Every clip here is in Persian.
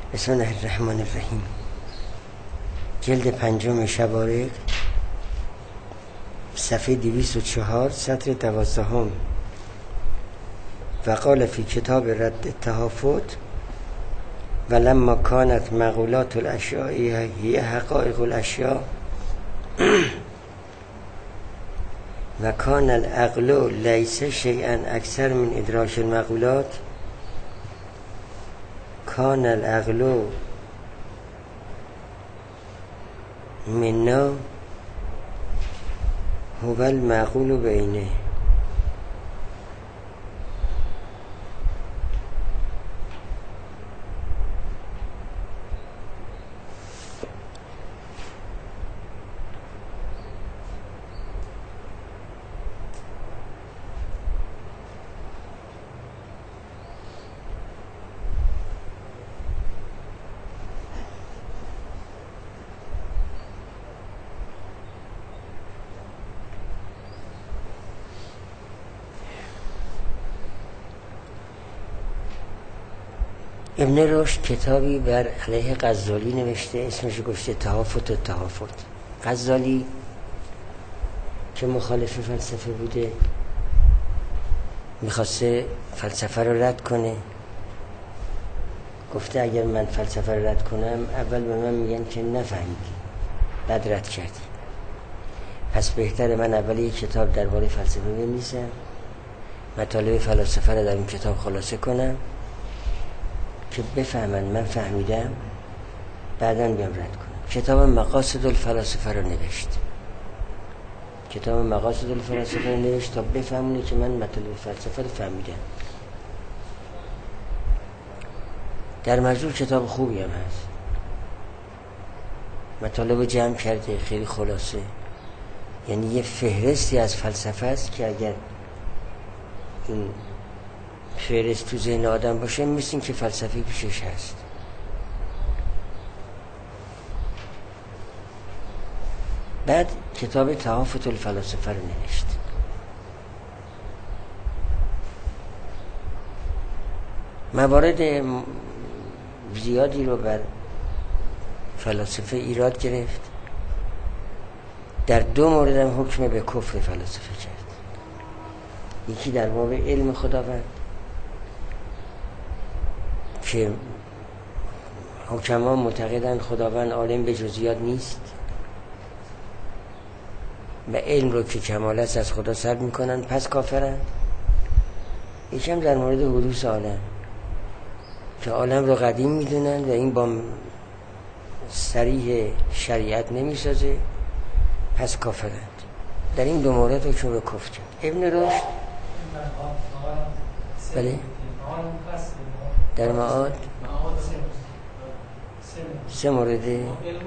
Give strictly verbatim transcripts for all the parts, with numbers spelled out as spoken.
بسم الله الرحمن الرحیم. جلد پنجم شبارق، صفحه دویست و چهار، سطر دوازدهم. و قال فی کتاب رد التهافت ولما کانت مقولات الاشیاء هی حقایق الاشیاء و کان العقل لیس شیئا اکثر من ادراک المقولات کان العقل منا هو المعقول بینه. ابن رشد کتابی بر علیه غزالی نوشته، اسمش گفته تهافت و تهافت. غزالی که مخالف فلسفه بوده، میخواسته فلسفه رو رد کنه. گفته اگر من فلسفه رو رد کنم اول به من میگن که نفهمیدی، بعد رد کردی، پس بهتره من اول یک کتاب درباره فلسفه بنویسم، مطالب فلسفه رو در این کتاب خلاصه کنم که بفهمن من فهمیدم، بعداً بیام رد کنم. کتاب مقاصد الفلاسفه رو نوشت. کتاب مقاصد الفلاسفه رو نوشت تا بفهمونه که من مطالب فلسفه رو فهمیدم. در مجموع کتاب خوبی هم هست، مطالب رو جمع کرده، خیلی خلاصه. یعنی یه فهرستی از فلسفه است که اگر این فهرست تو ذهن آدم باشه مثل این که فلسفه پیشش هست. بعد کتاب تهافت الفلاسفه رو نوشت. موارد زیادی رو بر فلاسفه ایراد گرفت. در دو مورد هم حکم به کفر فلاسفه کرد. یکی در باب علم خداوند که حکما معتقدند خداوند عالم به جزئیات نیست و علم رو که کمال است از خدا سلب میکنن، پس کافرن. یکم در مورد حدوث عالم که عالم رو قدیم میدونن و این با صریح شریعت نمیسازه، پس کافرند. در این دو مورد حکم به کفر کرد. ابن رشد بله در معاد سه مورده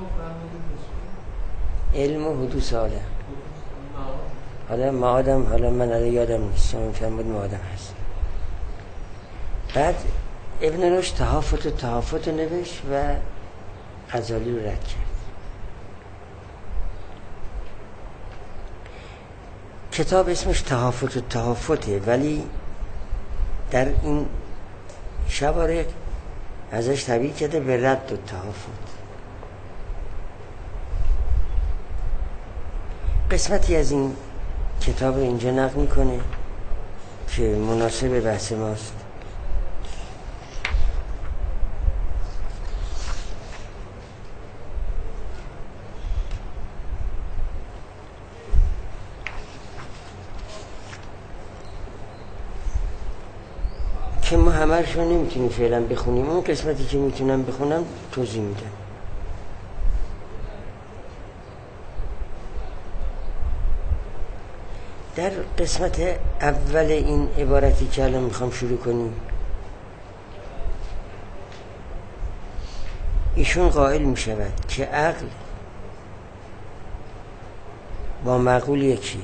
علم و حدوث عالم. حالا معادم حالا من الان یادم نیست، من فهمید معادم هست. بعد ابن رشد تهافت و تهافت رو نوشت و غزالی رو رد کرد. کتاب اسمش تهافت و تهافته، ولی در این شبارق ازش تعبیر کرده به رد و تهافت. قسمتی از این کتاب رو اینجا نقل میکنه که مناسب بحث ماست. که ما همه‌اش رو نمیتونیم فعلا بخونیم، اون قسمتی که میتونم بخونم توضیح میدم. در قسمت اول این عبارتی که الان میخوام شروع کنیم، ایشون قائل میشود که عقل با معقول یکیه.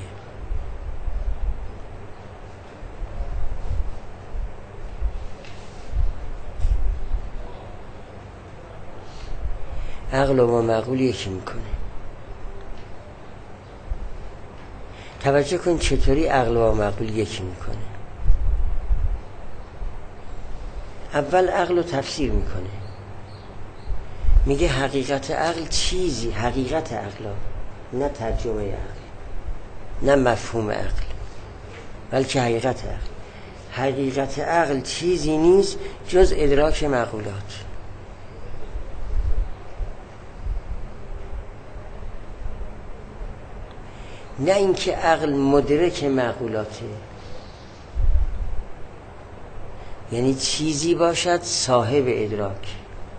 عقل و با معقول یکی میکنه. توجه کن چطوری عقل و معقول یکی میکنه. اول عقل رو تفسیر میکنه، میگه حقیقت عقل چیزی، حقیقت عقل، نه ترجمه عقل، نه مفهوم عقل، بلکه حقیقت عقل. حقیقت عقل چیزی نیست جز ادراک معقولات. نه اینکه عقل مدرک معقولاته، یعنی چیزی باشد صاحب ادراک،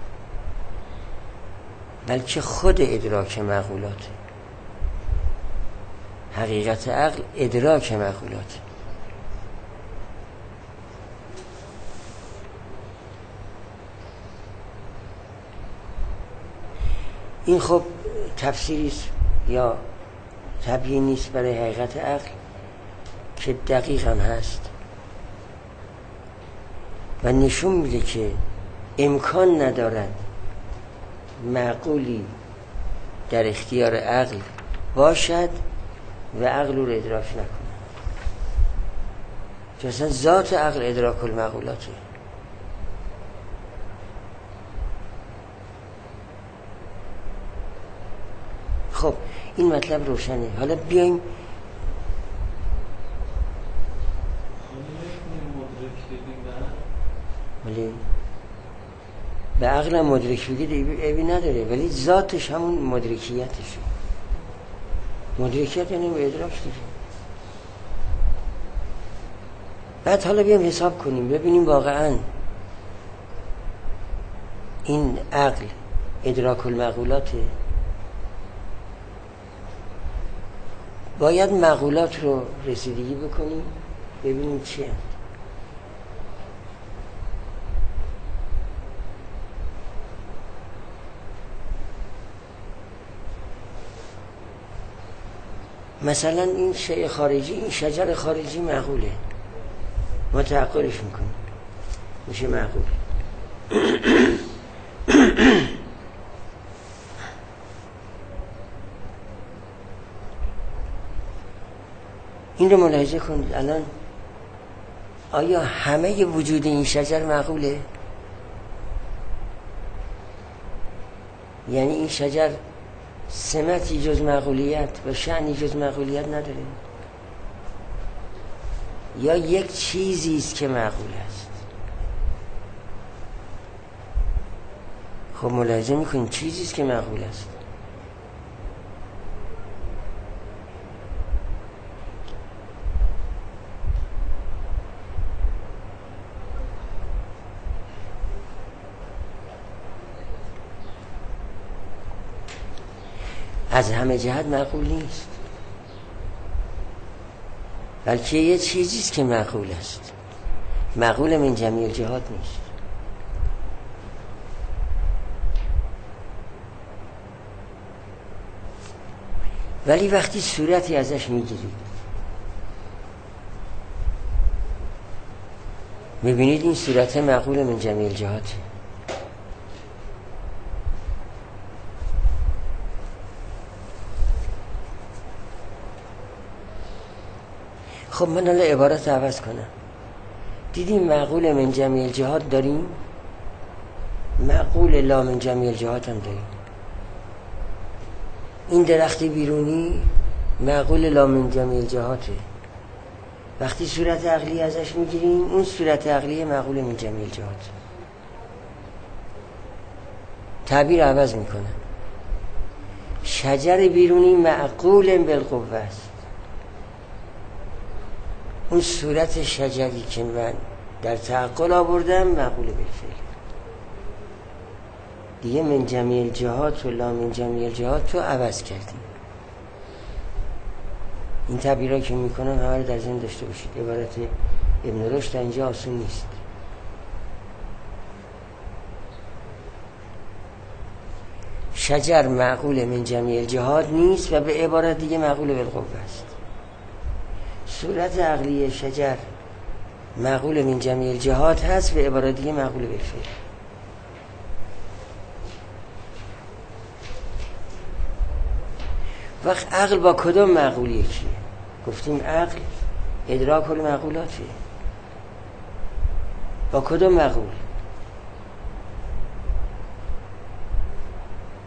بلکه خود ادراک معقولاته. حقیقت عقل ادراک معقولاته. این خب تفسیری است یا تبیینی است برای حقیقت عقل که دقیقاً هست و نشون میده که امکان ندارد معقولی در اختیار عقل باشد و عقل رو ادراک نکنه. چون اصلا ذات عقل ادراک المعقولاته. خب این مطلب روشنه. حالا بیایم ولی به عقل مدرک بگید ایبی نداره، ولی ذاتش همون مدرکیتشه. مدرکیت یعنی ادراک دیگه. بعد حالا بیایم حساب کنیم ببینیم واقعا این عقل ادراک المعقولاته. باید معقولات رو رسیدگی بکنیم ببینیم چی هست. مثلا این شیء خارجی، این شجر خارجی معقوله، ما تعقلش میکنیم میشه معقول. این رو ملاحظه کنید. الان آیا همه وجود این شجر معقوله؟ یعنی این شجر سمتی جز معقولیت و شأنی جز معقولیت نداره؟ یا یک چیزی است که معقول است؟ خب ملاحظه میکنید چیزی است که معقول است. از همه جهت معقول نیست، بلکه یه چیزیست که معقول است. معقول من جمیع الجهات نیست. ولی وقتی صورتی ازش میگیرید میبینید این صورت معقول من جمیع الجهاته. خب من الان عبارت عوض کنم. دیدیم معقول من جمیع الجهات داریم، معقول لا من جمیع الجهات هم داریم. این درخت بیرونی معقول لا من جمیع الجهاته. وقتی صورت عقلی ازش میگیریم اون صورت عقلی معقول من جمیع الجهات. تعبیر عوض میکنم. شجر بیرونی معقول بالقوه است. اون صورت شجری که من در تعقل آوردم معقول بالفعل. دیگه من جمیع الجهات و لا من جمیع الجهات رو عوض کردیم. این تعبیرها که میکنم همه رو در ذهن داشته باشید. عبارت ابن رشد اینجا آسون نیست. شجر معقول من جمیع الجهات نیست و به عبارت دیگه معقول بالقوه است. صورت عقلی شجر معقول من جمیع الجهات هست و عبارت دیگه معقول بالفعل. وقت عقل با کدام معقول یکیه؟ گفتیم عقل ادراک المعقولاته. با کدام معقول؟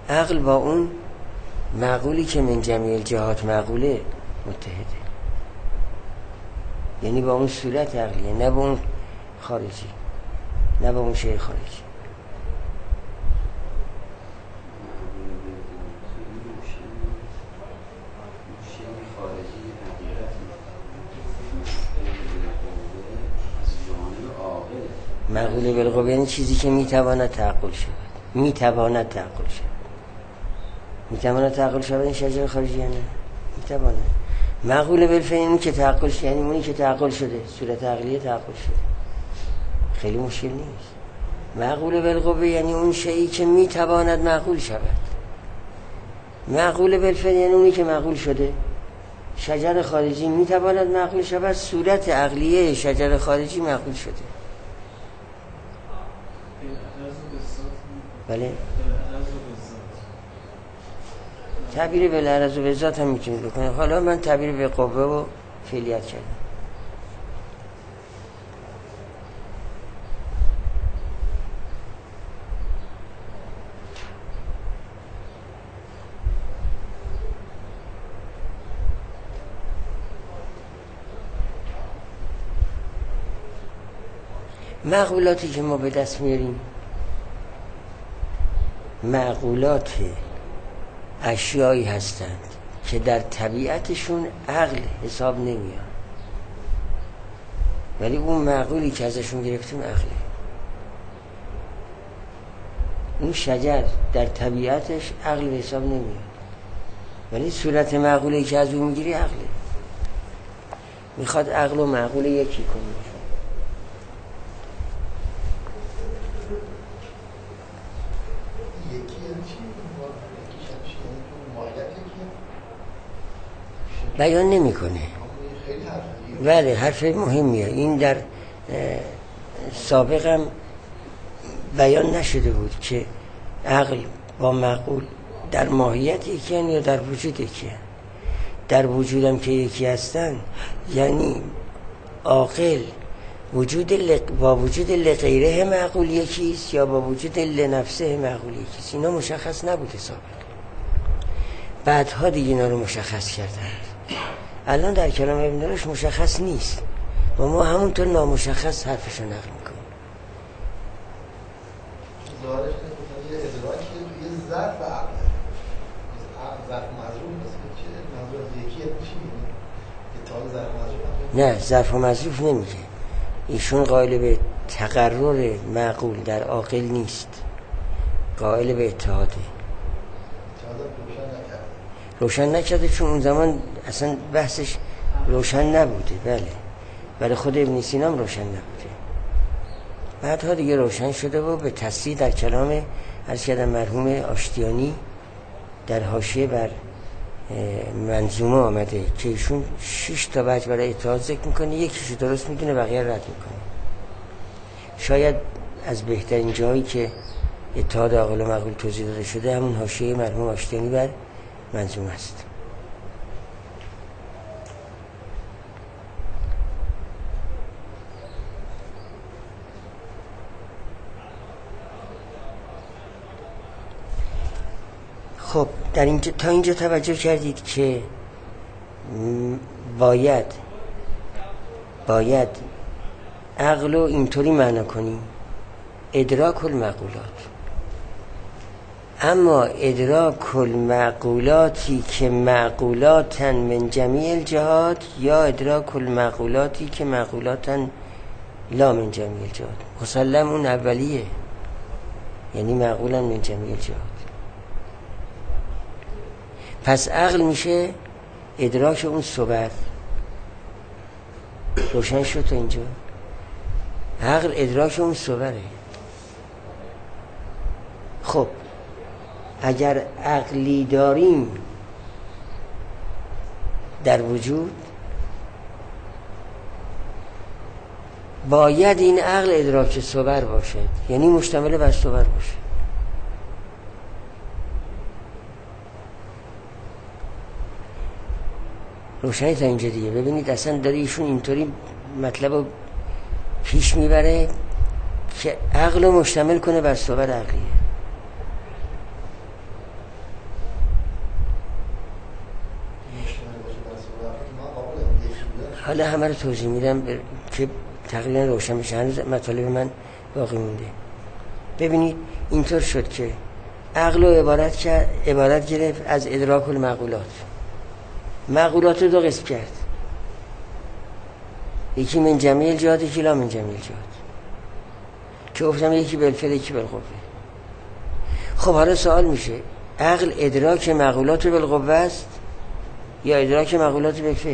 عقل با اون معقولی که من جمیع الجهات معقوله متحده، یعنی با اون صورت عقلیه، نه با اون خارجی، نه با اون شیء خارجی. معقول بالقوه یعنی چیزی که میتواند تعقل شود، میتواند تعقل شود. میتواند تعقل شود این شجر خارجی یا نه؟ میتواند. معقول بالفعل یعنی که تعقل شد، یعنی اونی که تعقل شده، صورت عقلیه تعقل شده، خیلی مشکل نیست. معقول بالقوه یعنی اون شیئی که میتواند معقول شود. معقول بالفعل یعنی اونی که معقول شده. شجر خارجی میتواند معقول شود، صورت عقلیه شجر خارجی معقول شده. بله، تعبیر به لرز و به ذات هم میتونید بکنید. حالا من تعبیر به قوه و فعلیت کردم. معقولاتی که ما به دست میاریم معقولات اشیایی هستند که در طبیعتشون عقل حساب نمیاد، ولی اون معقولی که ازشون گرفتیم عقله. اون شجر در طبیعتش عقل حساب نمیاد، ولی صورت معقولی که از اون میگیری عقله. میخواد عقل و معقول یکی کنه. بیان نمیکنه. بله، حرف مهمیه. این در سابقم بیان نشده بود که عقل با معقول در ماهیت یکی هن یا در وجود یکی هن. در وجودم که یکی هستن یعنی عاقل وجود لق... با وجود لغیره معقول یکیست یا با وجود لنفسه معقول یکیست. اینا مشخص نبوده سابق، بعدها دیگه اینا رو مشخص کردن. الان در کلام ابن رشد مشخص نیست و ما همونطور نامشخص حرفشو نقل میکنیم. ظاهرش یه ادراکی توی ظرف عقل، ظرف مظروف نیست که منظور از یکیت چی میگه؟ اتحاد ظرف مظروف نه، ظرف مظروف نمیگه. ایشون قائل به تقرر معقول در عاقل نیست، قائل به اتحاده. روشن نکرده چون اون زمان اصلا بحثش روشن نبوده. بله، برای خود ابن سینا هم روشن نبوده. بعدها دیگه روشن شده و به تصریح در کلام عرض کردم مرحوم آشتیانی در حاشیه بر منظومه آمده که ایشون شش تا وجه برای اتحاد ذکر میکنه، یکیشو درست میدونه بقیه رد میکنه. شاید از بهترین جایی که اتحاد عاقل و معقول توضیح داده شده همون حاشیه مرحوم آشتیانی بر منظومه است. خب در اینجا تا اینجا توجه کردید که باید باید عقل رو اینطوری معنا کنیم ادراک المعقولات. اما ادراک المعقولاتی که معقولاتن من جمیع الجهات یا ادراک المعقولاتی که معقولاتن لا من جمیع الجهات، مسلم اون اولیه، یعنی معقولن من جمیع الجهات. پس عقل میشه ادراک اون صور. روشن شد تا اینجا؟ عقل ادراک اون صوره. خب اگر عقلی داریم در وجود باید این عقل ادراک صور باشد، یعنی مشتمل بر صور باشه. روشنی تا اینجا دیگه. ببینید اصلا داره ایشون اینطوری مطلب رو پیش میبره که عقل رو مشتمل کنه بر صور عقلیه. حالا همه رو توضیح میدم که تقریبا روشن بشه. هنوز مطالب من باقی مونده. ببینید اینطور شد که عقل رو عبارت کرد عبارت گرفت از ادراک المعقولات. معقولات رو دو قسم کرد، یکی من جمیع الجهات، یکی لا من جمیع الجهات، که گفتم یکی بالفعل یکی بالقوه. خب حالا سوال میشه عقل ادراک معقولات بالقوه است یا ادراک معقولات بالفعل؟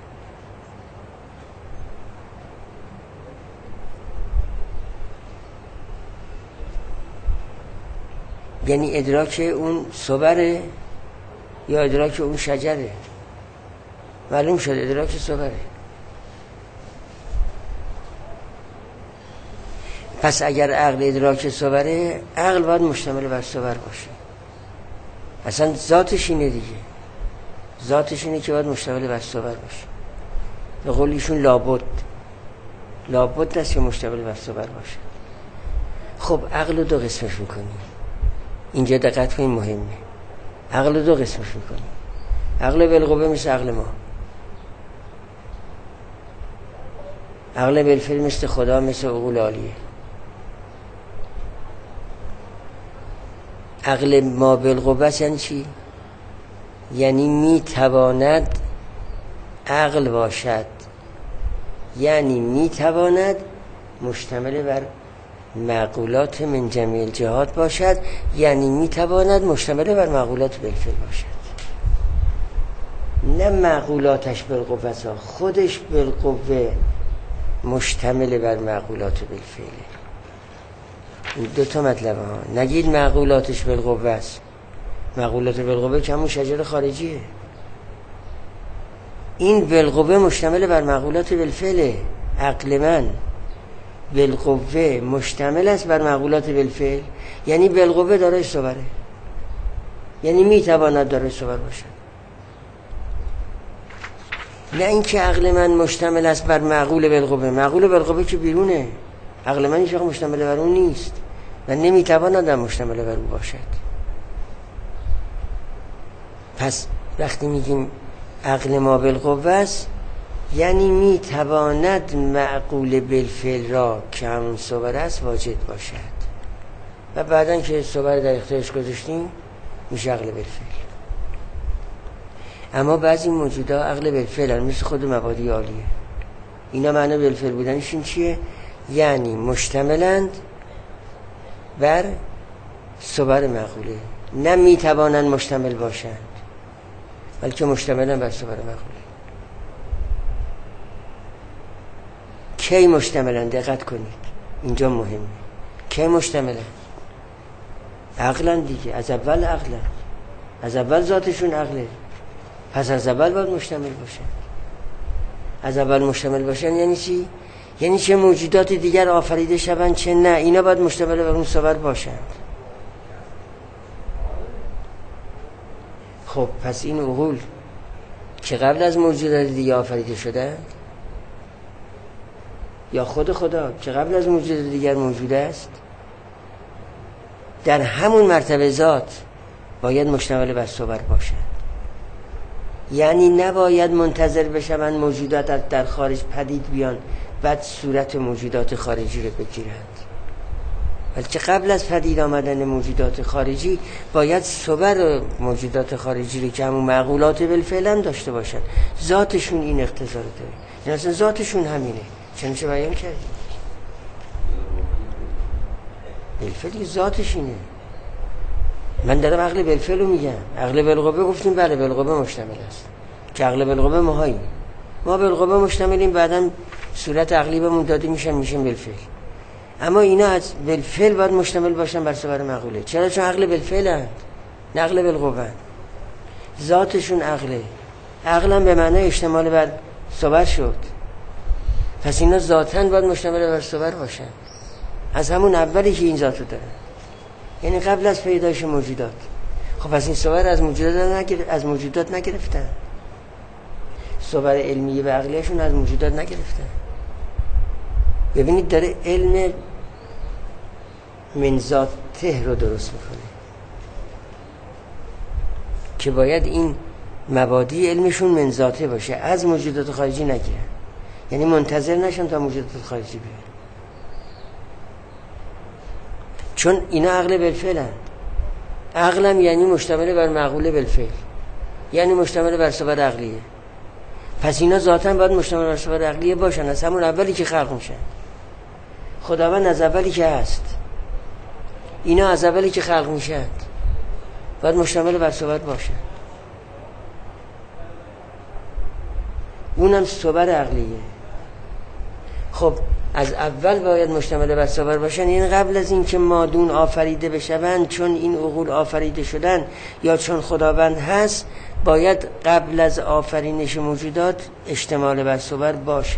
یعنی ادراک اون صبره یا ادراک اون شجره؟ معلوم شد ادراک صبره. پس اگر عقل ادراک صبره، عقل باید مشتمل بر صبر باشه. اصلا ذاتش اینه دیگه، ذاتش اینه که باید مشتمل بر صبر باشه. به قول ایشون لابد لابد است که مشتمل بر صبر باشه. خب عقل رو دو قسمش میکنیم. اینجا دقت کنید مهمه. عقل رو دو قسمش میکنیم. عقل بالقوه مثل عقل ما، عقل بالفعل مثل خدا، مثل عقول عالیه. عقل ما بالقوه یعنی چی؟ یعنی میتواند عقل باشد، یعنی میتواند مشتمل بر معقولات من جمیع الجهات باشد، یعنی میتواند مشتمل بر معقولات بالفعل باشد. نه معقولاتش بالقوه، خودش بالقوه مشتمل بر معقولات بالفعله. این دو تا مطلب ها. نگید معقولاتش بالقوه است. معقولات بالقوه که همون شجر خارجیه. این بالقوه مشتمل بر معقولات بالفعله. عقل من بالقوه مشتمل است بر معقولات بالفعل، یعنی بالقوه دارای صبره، یعنی میتواند دارای صبر باشد. نه اینکه عقل من مشتمل است بر معقول بالقوه. معقول بالقوه که بیرونه، عقل من هیچ وقت مشتمل بر اون نیست و نمیتواند مشتمل بر اون باشد. پس وقتی میگیم عقل ما بالقوه است، یعنی میتواند معقول بالفعل را که همون صبر است واجد باشد و بعدن که صبر در اختیارش گذاشتیم میشه عقل بالفعل. اما بعضی موجودا عقل بالفعل هست، مثل خود مبادی عالیه. اینا معنی بالفعل بودنشون چیه؟ یعنی مشتملند بر صبر معقوله، نه میتوانند مشتمل باشند بلکه مشتملند بر صبر معقوله. کی مشتملند؟ دقت کنید اینجا مهمه. کی مشتملند؟ عقلن دیگه، از اول عقلن، از اول ذاتشون عقله، پس از اول باید مشتمل باشن. از اول مشتمل باشن یعنی چی؟ یعنی چه موجودات دیگر آفریده شوند چه نه، اینا باید مشتمل بر اون صبر باشند. خب پس این عقول که قبل از موجودات دیگه آفریده شده یا خود خدا که قبل از موجودات دیگر موجود است، در همون مرتبه ذات باید مشتمل بر صبر باشند. یعنی نباید منتظر بشوند موجودات در خارج پدید بیان بعد صورت موجودات خارجی رو بگیرند، بلکه قبل از پدید آمدن موجودات خارجی باید صبر موجودات خارجی رو که همون معقولات بالفعل هم داشته باشند. ذاتشون این اقتضا رو داره، یعنی اصلا ذاتشون همینه. چنانچه بیان کردیم بالفعل ذاتش اینه. من دارم عقل بالفعل رو میگم. عقل بالقوه گفتیم بله بالقوه مشتمل است که عقل بالقوه ماهاییم، ما بالقوه مشتملیم، بعدم صورت عقلی بهمون داده میشن میشن بالفعل. اما اینا از بالفعل باید مشتمل باشن بر صبر معقوله. چرا؟ چون عقل بالفعل هست، نه عقل بالقوه. ذاتشون عقله، عقلم به معنای اشتمال بر صبر شد، پس اینا ذاتن باید مشتمل بر صبر باشن از همون اولی که این ذاتو داره، یعنی قبل از پیدایش موجودات. خب پس این صبر از موجودات نگرفت، از موجودات نگرفتن. صبر علمی و عقلیشون از موجودات نگرفتن. ببینید داره علم من ذاته رو درست میکنه که باید این مبادی علمشون من ذاته باشه، از موجودات خارجی نگیرن. یعنی منتظر نشن تا موجودات خارجی بیان، چون اینا عقل بالفعل هست. عقلم یعنی مشتمل بر معقوله بالفعل، یعنی مشتمل بر صفات عقلیه. پس اینا ذاتاً باید مشتمل بر صفات عقلیه باشن، از همون اولی که خلق میشن. خداوند از اولی که هست، اینا از اولی که خلق میشن باید مشتمل بر صفات باشن. اونم صفات عقلیه. خب از اول باید مشتمل بر صفات باشن، این قبل از این که مادون آفریده بشوند، چون این عقول آفریده شدن یا چون خداوند هست، باید قبل از آفرینش موجودات اشتمال بر صفات باشد.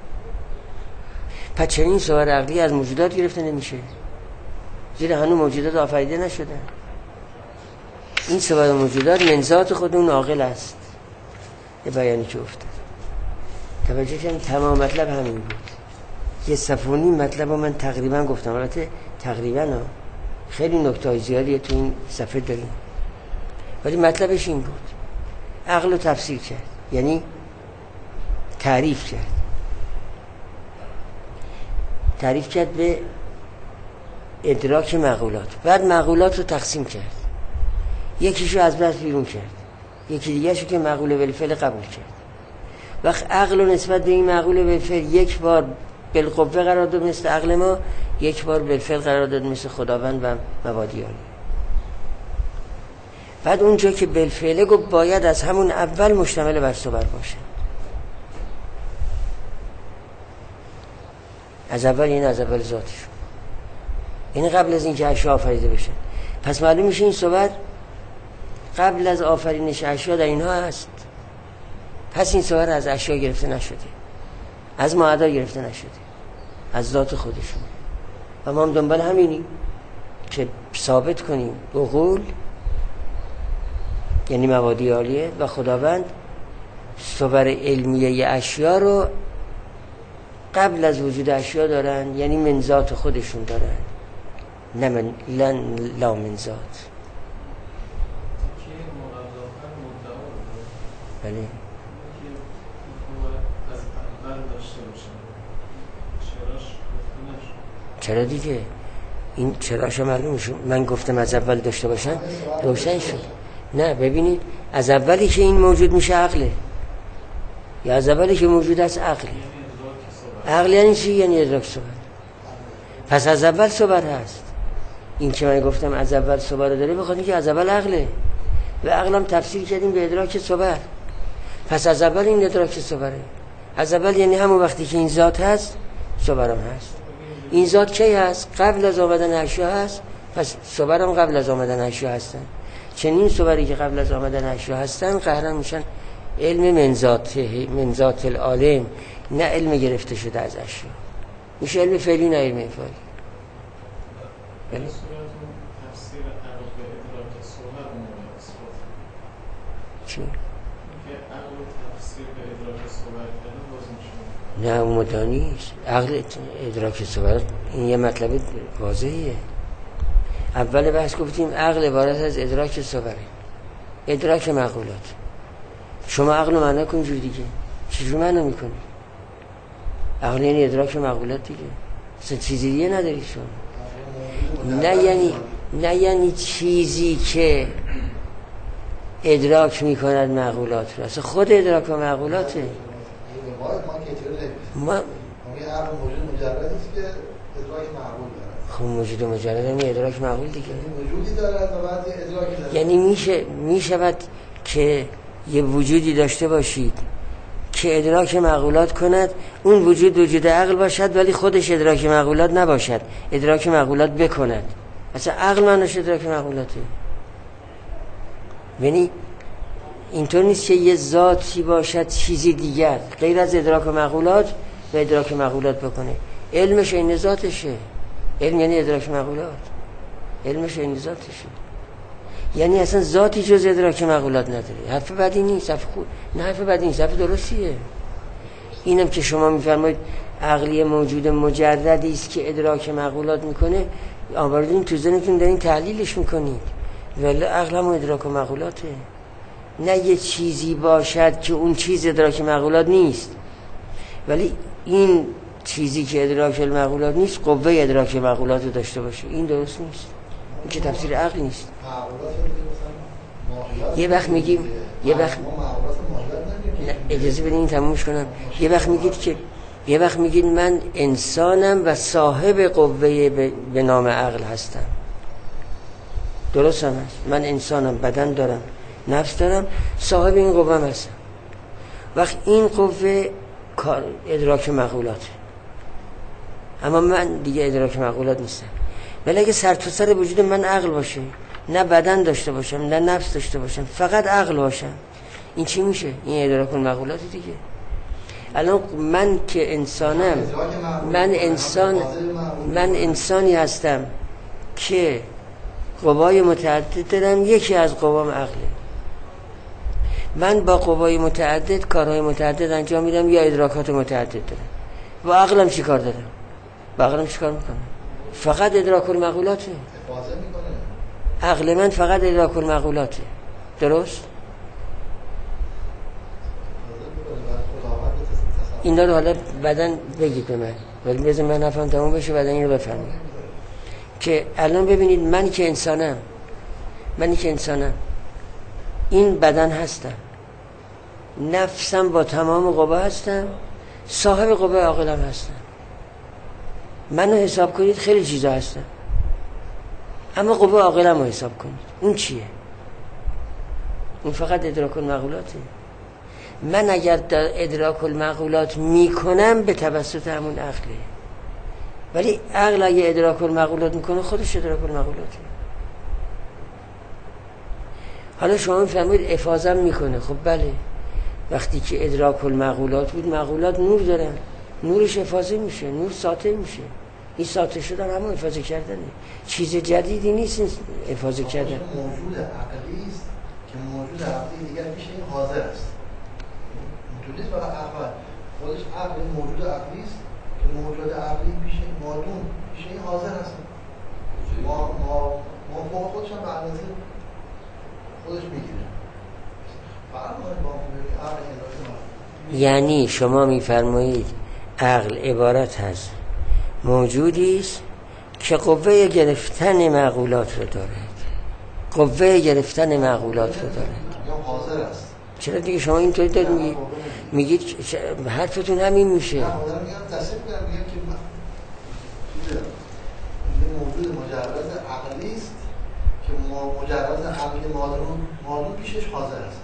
پس چنین صفات عقلی از موجودات گرفته نمیشه، زیرا هنوز موجودات آفریده نشدن. این صفات موجودات من ذات خود اون عاقل است. یه بیانی که افتاد توجه کنید، تمام مطلب همین بود. یه صفونی مطلب رو من تقریبا گفتم، البته تقریبا ها خیلی نکته زیادی تو این صفحه داریم، ولی مطلبش این بود. عقل رو تفسیر کرد، یعنی تعریف کرد. تعریف کرد به ادراک معقولات، بعد معقولات رو تقسیم کرد، یکیشو از بس بیرون کرد، یکی دیگه شو که معقوله بالفعل قبول کرد. وقت عقل رو نسبت به این معقوله بالفعل یک بار بالقوه قرار داد مثل عقل ما، یک بار بالفعل قرار داد مثل خداوند و مبادی عالی. بعد اونجا که بالفعل گفت باید از همون اول مشتمل بر صفات باشه. از اول، این از اول ذاتشون، این قبل از این که اشیا آفریده بشه. پس معلوم میشه این صفات قبل از آفرینش اشیا در اینها هست. پس این صفات از اشیا گرفته نشده، از معدا گرفته نشده، از ذات خودشون. و ما هم دنبال همینیم که ثابت کنیم عقول یعنی مبادی عالیه و خداوند صور علمیه اشیا رو قبل از وجود اشیا دارن، یعنی من ذات خودشون دارن، نه من لن لا من ذات. بله چرا دیگه این چراش معلوم شد. من گفتم از اول داشته باشن، روشن شد. نه ببینید، از اولی که این موجود میشه عقله، یا از اولی که موجود است عقله. عقل یعنی چی؟ یعنی ادراک صفات. پس از اول صفات هست. این که من گفتم از اول صفات داره بخاطر اینکه از اول عقله و عقلم تفسیر کردیم به ادراک صفات. پس از اول این ادراک صفات. از اول یعنی همون وقتی که این ذات هست صفات هم هست. این ذات کی هست؟ قبل از آمدن اشیا هست. پس صفات هم قبل از آمدن اشیا هستن. چنین صفاتی که قبل از آمدن اشیا هستن قهرن میشن علم من ذات من ذات العالم، نه علم گرفته شده از اشیا. میشه علم فعلی نه علم افعالی. بله چی؟ نه اون مدانیست. عقل ادراک صفات این یه مطلب واضحیه. اول بحث گفتیم عقل عبارت از ادراک صفات، ادراک معقولات. شما عقل رو معنی کن جور دیگه، چجور معنی میکنی؟ عقل یعنی ادراک معقولات دیگه، اصلا چیزی دیگه نداری شما. نه یعنی نه یعنی چیزی که ادراک میکند معقولات رو، اصلا خود ادراک و معقولاته. ما ما یه عقل موجود مجرد است که ادراک معقول داره. خب موجود مجرد یعنی ادراک معقول دیگه، یعنی وجودی داره و بعد ادراکی داره. یعنی میشه میشود که یه وجودی داشته باشید که ادراک معقولات کند، اون وجود وجود عقل باشد ولی خودش ادراک معقولات نباشد، ادراک معقولات بکند. اصلا عقل معناش ادراک معقولاته. یعنی اینطور نیست که یه ذاتی باشد چیزی دیگر غیر از ادراک معقولات و ادراک معقولات بکنه. علمش این ذاتشه. علم یعنی ادراک معقولات، علمش این ذاتشه. یعنی اصلا ذاتی جز ادراک معقولات نداره. حرف بدی نیست، حرف خوب نه، حرف بدی نیست، حرف درستیه. اینم که شما میفرمایید عقلی موجود مجردی است که ادراک معقولات میکنه، آوردین تو ذهنتون دارین تحلیلش میکنید، ولی عقل هم ادراک ولی این چیزی که ادراک المعقولات نیست قوه ادراک المعقولات رو داشته باشه، این درست نیست، این که تفسیر عقل نیست. یه وقت میگیم یه وقت اجازه بدین این تمومش کنم. یه وقت میگید که یه وقت میگید من انسانم و صاحب قوه به نام عقل هستم. درست هم هست، من انسانم، بدن دارم، نفس دارم، صاحب این قوه هستم. وقت این قوه ادراک معقولاته، اما من دیگه ادراک معقولات نیستم. ولی اگه سر تا سر وجود من عقل باشه، نه بدن داشته باشم نه نفس داشته باشم، فقط عقل باشم، این چی میشه؟ این ادراک المعقولات دیگه. الان من که انسانم، من انسان من انسانی هستم که قوای متعدد دارم، یکی از قوام عقله. من با قوای متعدد کارهای متعدد انجام میدم یا ادراکات متعدد دارم. با عقلم چی کار دارم؟ با عقلم چی کار میکنم؟ فقط ادراک المعقولاته. عقل من فقط ادراک المعقولاته. درست؟ این رو حالا بعدن بگید به من، ولی بذار من نفهم تموم بشه بعدن این رو بفرمایید. که الان ببینید من که انسانم، منی که انسانم، این بدن هستم، نفسم با تمام قوا هستم، صاحب قوا عاقلم هستم. منو حساب کنید خیلی چیزا هستم، اما قوا عاقلم رو حساب کنید، اون چیه؟ اون فقط ادراک المعقولاته. من اگر در ادراک المعقولات میکنم به توسط همون عقله، ولی عقل اگه ادراک المعقولات میکنه خودش ادراک المعقولاته. حالا شما میفهمید افاضم میکنه. خب بله، وقتی که ادراک المعقولات بود، معقولات نور دارن، نورش افاضه میشه، نور ساطع میشه. این ساطع شدن همون افاضه کردنه، چیز جدیدی نیست این افاضه کردن. موجود عقلی است که موجود عقلی دیگر میشه این حاضر است. اینجوریه برای عقل خودش عقل موجود عقلی است که موجود عقلی میشه مادون، میشه این حاضر است. ما ما ما فوق خودش هم به اندازه خودش میگیره. فرق با عقل. یعنی شما میفرمایید عقل عبارت هست موجودی است که قوه گرفتن معقولات رو داره، قوه گرفتن معقولات رو داره. یا حاضر است. چرا دیگه شما اینطوری دارید میگید؟ میگید حرفتون همین میشه. نه خودم میگم تصدیق میگم میگم که این موجود مجرد عقلی است که مجرد عقلی مادون مادون پیشش حاضر است.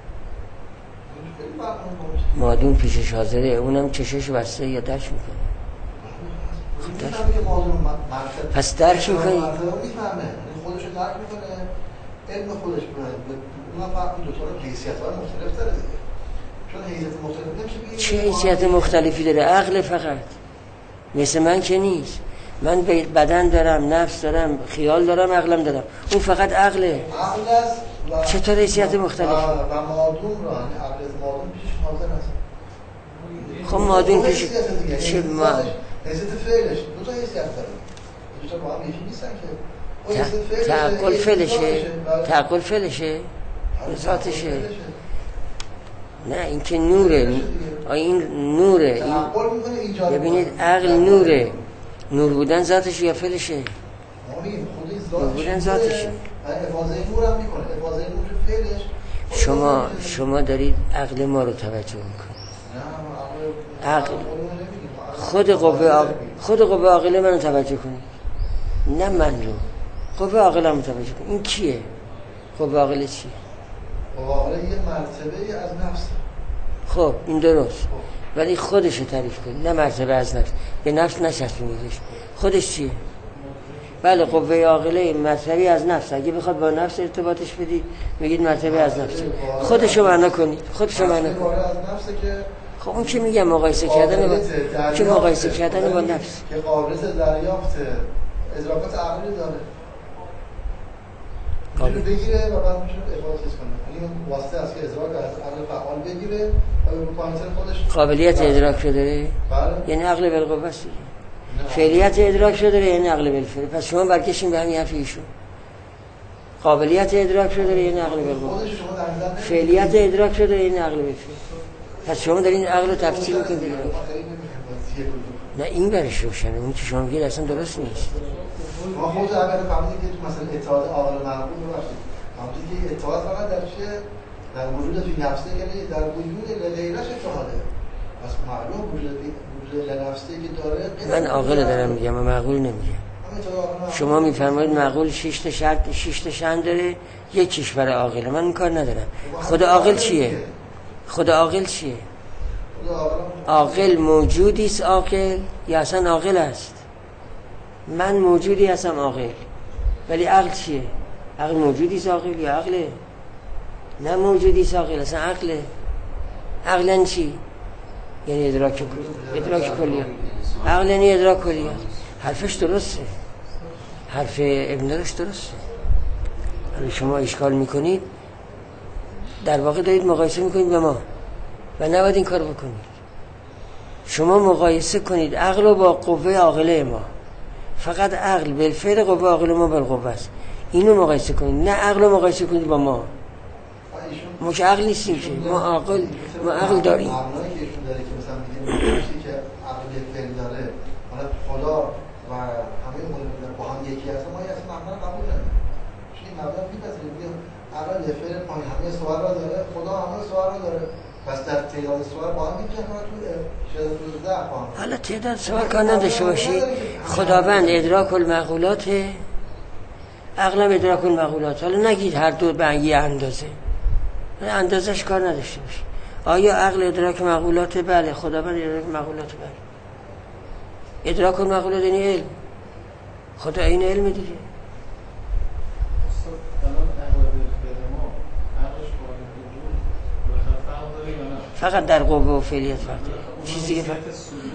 مادون پیشش حاضره، اونم چشش بسته یا درک میکنه. خب درک. پس درک میکنه. میفهمه، خودش رو درک میکنه، علم خودش میکنه. اونم فرق دو تا حیثیت‌های مختلف داره دیگه. چون حیثیت مختلف نمیشه. چه حیثیت مختلفی داره؟ عقل فقط. مثل من که نیست. من بدن دارم، نفس دارم، خیال دارم، عقلم دارم. اون فقط عقله. عقل است. چطور حیثیت مختلف؟ و مادون را، عقل مادون پیش حاضر است. خب مادون پیش چه ما؟ حیثیت فعلش دو تا حیثیت داره. دو تا با هم یکی نیستن که. تعقل فعلشه، تعقل فعلشه، ذاتشه. نه این که نوره. این نوره. این ببینید عقل نوره. نور بودن ذاتشه یا فعلشه؟ نور بودن ذاتشه. افاضه نور هم میکنه. افاضه نور فعلش. شما شما دارید عقل ما رو توجه میکنید. عقل خود قوه عقل خود قوه عاقله منو توجه کنید، نه من رو. قوه عاقله منو توجه کنید. این کیه؟ قوه عاقله چیه؟ قوه عاقله یه مرتبه از نفس. خب این درست، ولی خودش رو تعریف کنید، نه مرتبه از نفس. به نفس نچسبونیدش. خودش چیه؟ بله قوه عاقله مرتبه از نفس. اگه بخواد با نفس ارتباطش بدید میگید مرتبه از نفس. خودشو معنا کنید. خودشو معنا کنید. خب اون که میگم مقایسه کردن با که مقایسه کردن با نفس که قابلیت دریافت ادراکات عقلی داره. میتونه بگیره و بعد میتونه افاضه کنه. این واسطه است که ادراک از عقل فعال بگیره و به پایین‌تر خودش قابلیت ادراک رو داره. بله. یعنی عقل بالقوه است. فعلیت ادراک رو داره یعنی عقل بالفعل. پس شما برکشین به همین حرف ایشون. قابلیت ادراک رو داره یعنی عقل بالقوه. فعلیت ادراک رو داره یعنی عقل بالفعل. پس شما دارین عقل رو تفسیر میکنید. نه این برش روشنه، اون که شما میگید اصلا درست نیست. ما خود اول فهمیدیم که تو مثلا اتحاد عاقل و معقول ببخشید فهمیدیم که اتحاد فقط در چه در وجود فی نفسه، یعنی در وجود غیرش اتحاده. پس معلوم وجود وجود نفسه که داره. من عاقل دارم میگم و معقول نمیگم. شما میفرمایید معقول شش تا شرط شش تا شأن داره، یکیش برای عاقل. من این کار ندارم. خود عاقل چیه؟ خود عاقل چیه؟ عاقل موجودی است عاقل یا اصلا عاقل است؟ من موجودی هستم عاقل، ولی عقل چیه؟ عقل موجودی است عاقل یا عقله؟ نه موجودی است عاقل، اصلا عقله. عقلن چی؟ یعنی ادراک ادراک کلیه. عقل یعنی ادراک کلیه. حرفش درسته، حرف ابن رشد درسته. اگه شما اشکال میکنید در واقع دارید مقایسه میکنید به ما و نباید این کار بکنید. شما مقایسه کنید عقل رو با قوه عاقله ما. فقط عقل بالفعل قوه عاقله ما بالقوه است. اینو مقایسه کنید، نه عقل رو مقایسه کنید با ما. ما که عقل نیستیم که، ما عقل ما عقل داریم. معنایی که ایشون داره که مثلا میگه که عقل بالفعل داره، حالا خدا و همه موجودات با هم یکی هستن، ما اصلا معنا قبول نداریم. چون معنا میپذیریم میگه عقل بالفعل پای همه سوال را داره، خدا همه سوال را داره. پس در تعداد سوال با هم میگه ما تو شده ده با هم. حالا تعداد سوال کار نداشته باشی. خداوند ادراک المعقولات، عقلم ادراک المعقولات. حالا نگید هر دو به یه اندازه، اندازش کار نداشته باشی. آیا عقل ادراک معقولات؟ بله. خداوند ادراک معقولات؟ بله. ادراک المعقولات یعنی علم. خدا این علم دیگه. فقط در قوه و فعلیت فرق داره. چیزی که فرق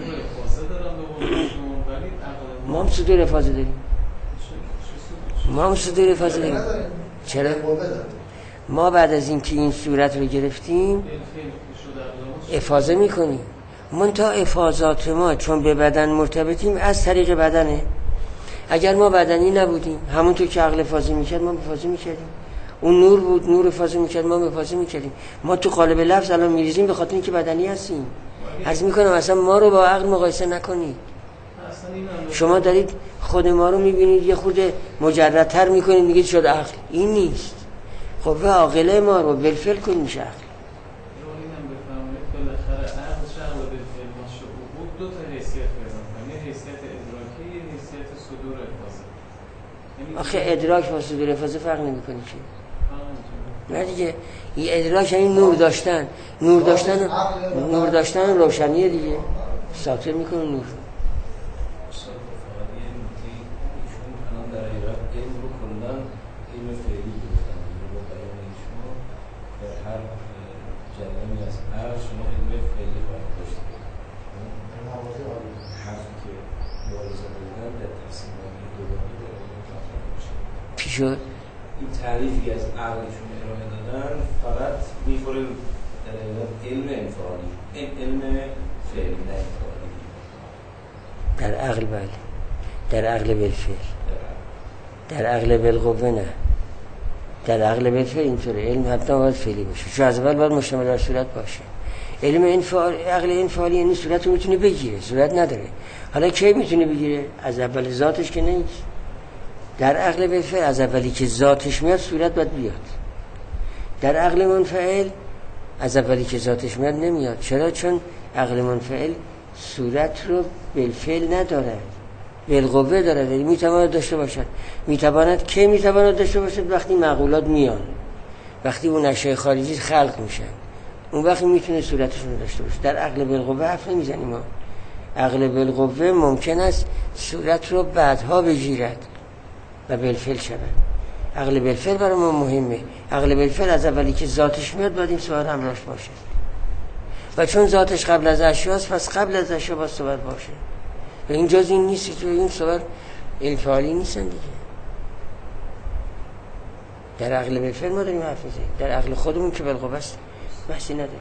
ما هم صدور افاظه داریم. ما هم صدور افاظه داریم. چرا؟ ما بعد از اینکه این صورت رو گرفتیم افاظه میکنیم. منتها افاظات ما چون به بدن مرتبطیم از طریق بدنه. اگر ما بدنی نبودیم، همونطور که عقل افاظه میکرد ما افاظه میکردیم. اون نور بود، نور افاظه میکرد، ما افاظه میکردیم. ما تو قالب لفظ الان میریزیم به خاطر اینکه بدنی هستیم. عرض میکنم اصلا ما رو با عقل مقایسه نکنید. شما دارید خود ما رو میبینید یه خورده مجردتر میکنید، میگید شد عقل. این نیست. خب عاقله ما رو بالفعل کن میشه عقل. آخه ادراک با صدور افاظه فرق نمی‌کنه که. نه دیگه این ادراک یعنی نور داشتن. نور داشتن نور داشتن روشنیه دیگه. ساطع میکنه نور. شد. این تعریفی از عقلشون ارائه دادن فقط میخوره در علم انفعالی، این علم فعلی نه انفعالی. در عقل بله، در عقل بالفعل، در عقل بالقوه نه. در عقل بالفعل اینطوره. علم حتما باید فعلی باشه، چون از اول باید مشتمل بر صورت باشه. علم انفعال، عقل انفعالی یعنی صورت رو میتونه بگیره، صورت نداره. حالا کی میتونه بگیره؟ از اول ذاتش که نیست. در عقل بالفعل از اولی که ذاتش میاد صورت باید بیاد. در عقل منفعل از اولی که ذاتش میاد نمیاد. چرا؟ چون عقل منفعل صورت رو بالفعل نداره، بالقوه داره. یعنی میتواند داشته باشد. میتواند که میتواند داشته باشد وقتی معقولات میان، وقتی اون اشیاء خارجی خلق میشن، اون وقتی میتونه صورتشون رو داشته باشه. در عقل بالقوه حرف نمیزنیم ما. عقل بالقوه ممکن است صورت رو بعدها بگیرد و بالفعل شود. عقل بالفعل برای ما مهمه. عقل بالفعل از اولی که ذاتش میاد باید این صورت همراهش باشه، و چون ذاتش قبل از اشیاست پس قبل از اشیا باید صورت باشه. و این جز این نیست که این صورت انفعالی نیستن دیگه. در عقل بالفعل ما داریم حرف میزنیم. در عقل خودمون که بالقوه است بحثی نداریم.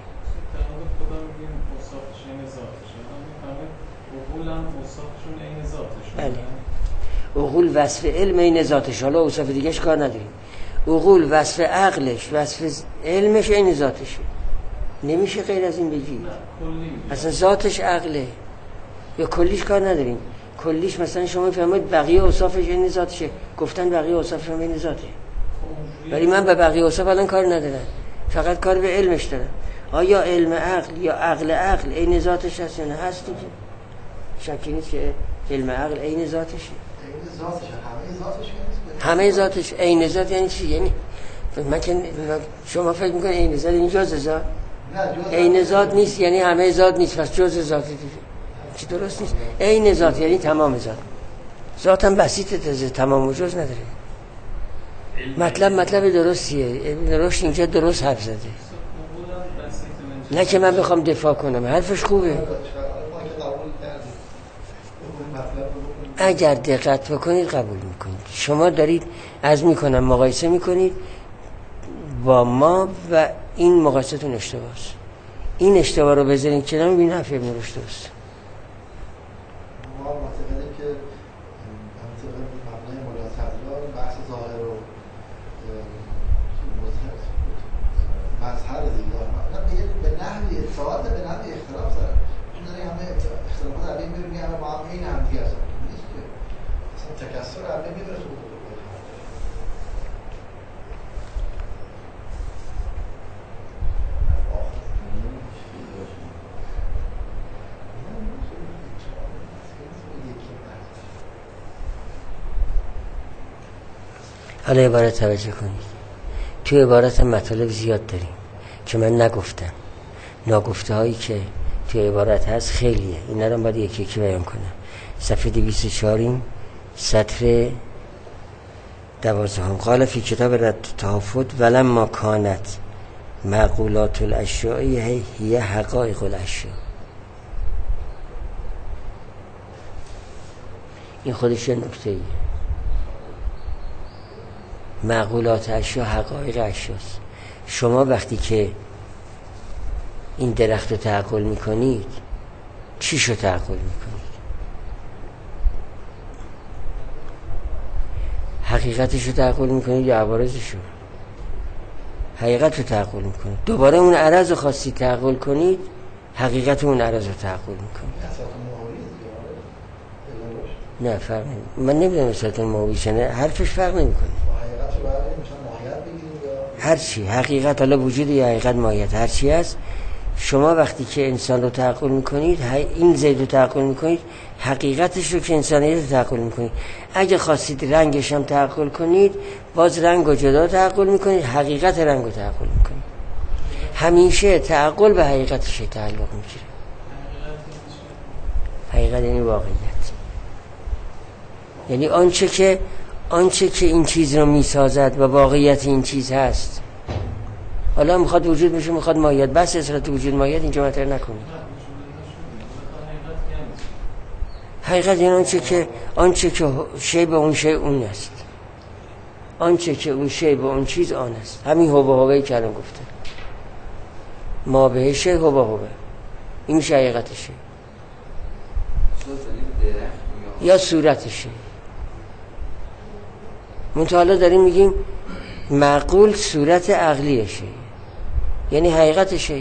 بله. عقول وصف علم این ذاتش، حالا اوصاف دیگهش کار نداریم. عقول وصف عقلش، وصف علمش این ذاتشه. نمیشه غیر از این بگید. اصلا ذاتش عقله، یا کلیش کار نداریم. کلیش مثلا شما فهمید بقیه اوصافش این ذاتشه، گفتن بقیه اوصافش هم این ذاته، ولی من به بقیه اوصاف الان کار ندارم، فقط کار به علمش دارم. آیا علم عقل یا عقل عقل این ذاتش هست یا نه؟ هست دیگه، شکی نیست که علم عقل این ذاتشه. این ذاتشه، همه ذاتش نیست. همه ذاتش عین ذات یعنی چی؟ یعنی من که شما فکر میکنید عین ذات این جز ذات؟ نه، عین ذات نیست، یعنی همه ذات نیست، پس جز ذات دیگه. چی درست نیست؟ عین ذات یعنی تمام ذات. ذات هم بسیطه، تازه تمام و جز نداره. مطلب مطلب درستیه، درست اینجا درست حرف زده. نه که من بخوام دفاع کنم، حرفش خوبه. اگر دقت بکنید قبول میکنید. شما دارید از میکنم مقایسه میکنید با ما و این مقایستون اشتباه است. این اشتباه رو بذارین کنار، ببینید حرف ابن رشد است. ما معتقدیم که منطق مبنای ملاحظه بحث ظاهر و مظهر دیگه به نحوی اطاعت به نحوی اختلاف دارن. چون داریم همه اختلافات عقلی میبینیم همه با هم این هم دیگه هستن، نیست که اصلا تکثر عقلی میبرسه بود. حالا عبارت توجه کنید. توی عبارت مطالب زیاد داریم که من نگفتم. ناگفته هایی که توی عبارت هست خیلیه، اینا رو باید یکی یکی بیان کنم. صفحه دویست و چهار سطر دوازدهم. قال فی کتاب رد تهافت ولما کانت معقولات الاشیاء هی حقایق الاشیاء. این خودش یه نکته ایه. معقولات اشیا حقایق اشیاست. شما وقتی که این درخت رو تعقل میکنید، چیش رو تعقل میکنید؟ حقیقتش رو تعقل میکنید یا عوارضش رو؟ حقیقت رو تعقل میکنید. دوباره اون عرض رو خواستی تعقل کنید، حقیقت اون عرض رو تعقل میکنید. نه فرق نمید. من نمیدونم اصلاحات ماهویش نه، حرفش فرق نمیکنه. هر چی حقیقت، حالا وجود یا حقیقت ماهیت هر چی هست، شما وقتی که انسان رو تعقل میکنید، این زید رو تعقل میکنید، حقیقتش رو که انسانیت رو تعقل میکنید. اگه خواستید رنگش هم تعقل کنید، باز رنگ رو جدا تعقل میکنید، حقیقت رنگ رو تعقل میکنید. همیشه تعقل به حقیقتش تعلق میگیره. حقیقت یعنی واقعیت، یعنی آنچه که آنچه که این چیز رو میسازد و واقعیت این چیز هست. حالا میخواد وجود بشه، میخواد ماهیت، بس اصالت وجود ماهیت اینجا مطرح نکنید. حقیقت یعنی آنچه که آنچه که شی به اون شی اون است، آنچه که اون شی به اون چیز آن است. همین هوبه هوبه‌ای که الان گفته، ما به شی هوبه هوبه، این میشه حقیقتشه یا صورتشه. منتها داریم میگیم معقول صورت عقلیشه، یعنی حقیقتشه.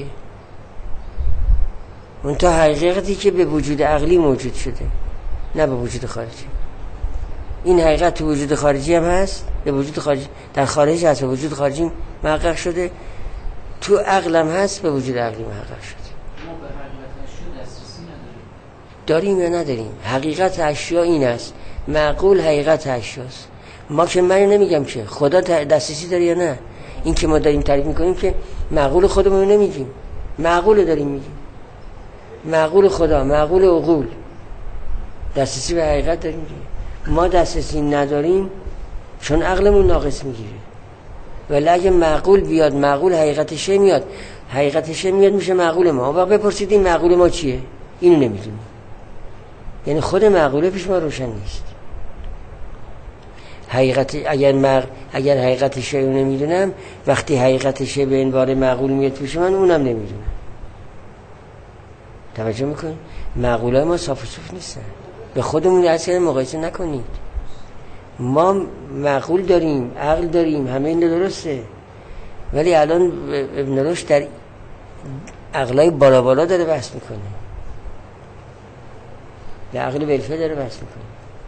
منتها حقیقتی که به وجود عقلی موجود شده، نه به وجود خارجی. این حقیقت تو وجود خارجی هم هست، به وجود خارجی در خارج هست، به وجود خارجی محقق شده، تو عقل هم هست، به وجود عقلی محقق شده. ما به حقیقت اشیا دسترسی نداریم. داریم یا نداریم؟ حقیقت اشیا این است، معقول حقیقت اشیاست. ما که من نمیگم که خدا دسترسی داره یا نه، این که ما داریم تعریف میکنیم که معقول خودمون نمیگیم، معقول داریم میگیم. معقول خدا، معقول عقول، دسترسی به حقیقت داریم میگیم. ما دسترسی نداریم چون عقلمون ناقص میگیره. ولی اگه معقول بیاد، معقول حقیقتش میاد، حقیقتش میاد میشه معقول ما. وقت بپرسید این معقول ما چیه؟ اینو نمیدونیم. یعنی خود معقوله پیش ما روشن نیست. حقیقت اگر مغ... اگر حقیقت شی رو نمیدونم، وقتی حقیقت شی به این باره معقول میاد پیش من، اونم نمیدونم. توجه میکنید؟ معقولای ما صاف و صوف نیستن. به خودمون اصلا مقایسه نکنید. ما معقول داریم، عقل داریم، همه این درسته. ولی الان ابن رشد در عقلای بالا بالا داره بحث میکنه، به عقل ولفه داره بحث میکنه.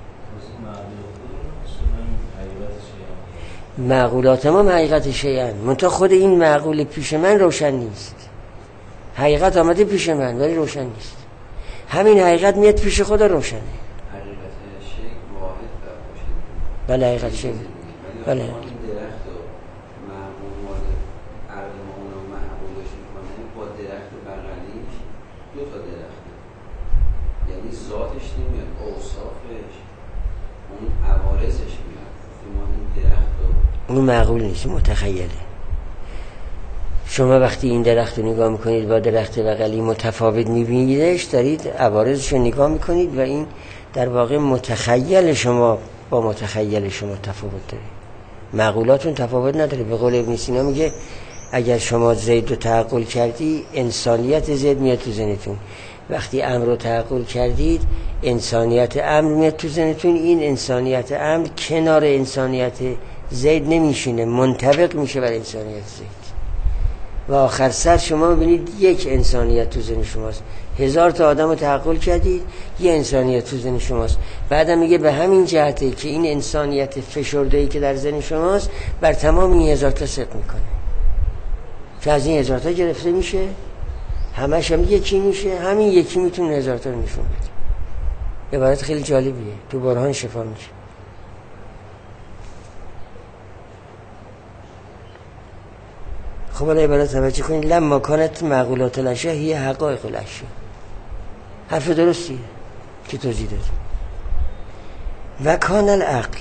معقولات ما حقیقت شیئن، منتها خود این معقول پیش من روشن نیست. حقیقت آمده پیش من ولی روشن نیست. همین حقیقت میاد پیش خدا روشنه. حقیقت شیء واحد باشه. بله حقیقت شیء. بله. این درخت و معقول مال عقل ما اونو معقولش میکنه با درخت بغلیش دو تا درخت. یعنی ذاتش نمیاد، اوصافش، اون عوارضش میاد. ما این درخت و اون معقول نیست، متخیله. شما وقتی این درخت رو نگاه میکنید با درخت بغلی متفاوت میبینیدش، دارید عوارضش رو نگاه میکنید و این در واقع متخیل شما با متخیل شما تفاوت داره. معقولاتون تفاوت نداره. به قول ابن سینا میگه اگر شما زید رو تعقل کردی انسانیت زید میاد تو ذهنتون، وقتی امر رو تعقل کردید انسانیت امر میاد تو ذهنتون. این انسانیت امر کنار انسانیت زید نمیشینه، منطبق میشه بر انسانیت زید و آخر سر شما ببینید یک انسانیت تو ذهن شماست. هزار تا آدم رو تعقل کردید یه انسانیت تو ذهن شماست. بعدم میگه به همین جهته که این انسانیت فشرده‌ای که در ذهن شماست بر تمام این هزار تا صدق میکنه، که از این هزار تا گرفته میشه همش هم یکی میشه، همین یکی میتونه هزار تا رو نشون بده. عبارت خیلی جالبیه، تو برهان شفا میشه. خب الان عبارت توجه کنید. لما کانت معقولات الاشیاء هی حقایق الاشیاء. حرف درستیه که توضیح داد. و کان العقل،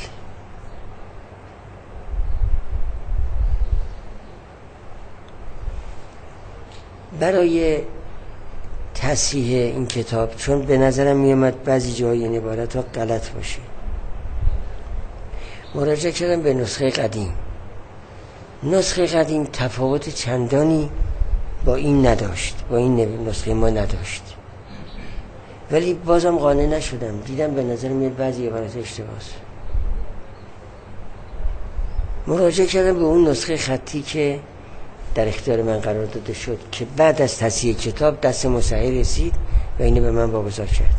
برای تصحیح این کتاب، چون به نظرم میامد بعضی جایی این عبارت ها غلط باشه، مراجعه کردم به نسخه قدیم. نسخه قدیم تفاوت چندانی با این نداشت، با این نسخه ما نداشت، ولی بازم قانع نشدم. دیدم به نظر میاد بعضی عبارت اشتباهه. مراجعه کردم به اون نسخه خطی که در اختیار من قرار داده شد که بعد از تصحیح کتاب دست مصحح رسید و اینو به من واگذار کرد.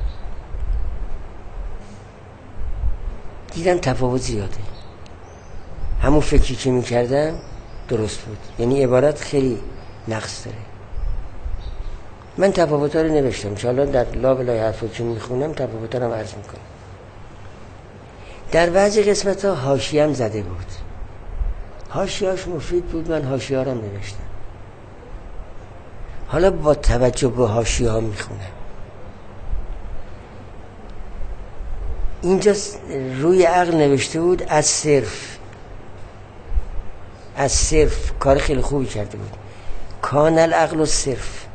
دیدم تفاوت زیاده. همون فکری که میکردم درست بود، یعنی عبارت خیلی نقص داره. من تفاوت‌ها رو نوشتم، انشاءالله در لابلای حرفو که میخونم تفاوت‌ها رو عرض میکنم. در بعضی قسمت‌ها حاشیه هم زده بود، حاشیه‌اش مفید بود، من حاشیه‌ها رو نوشتم. حالا با توجه به حاشیه‌ها میخونم. اینجا روی عقل نوشته بود از صرف، از صرف کار خیلی خوبی کرده بود. کان العقل و صرف،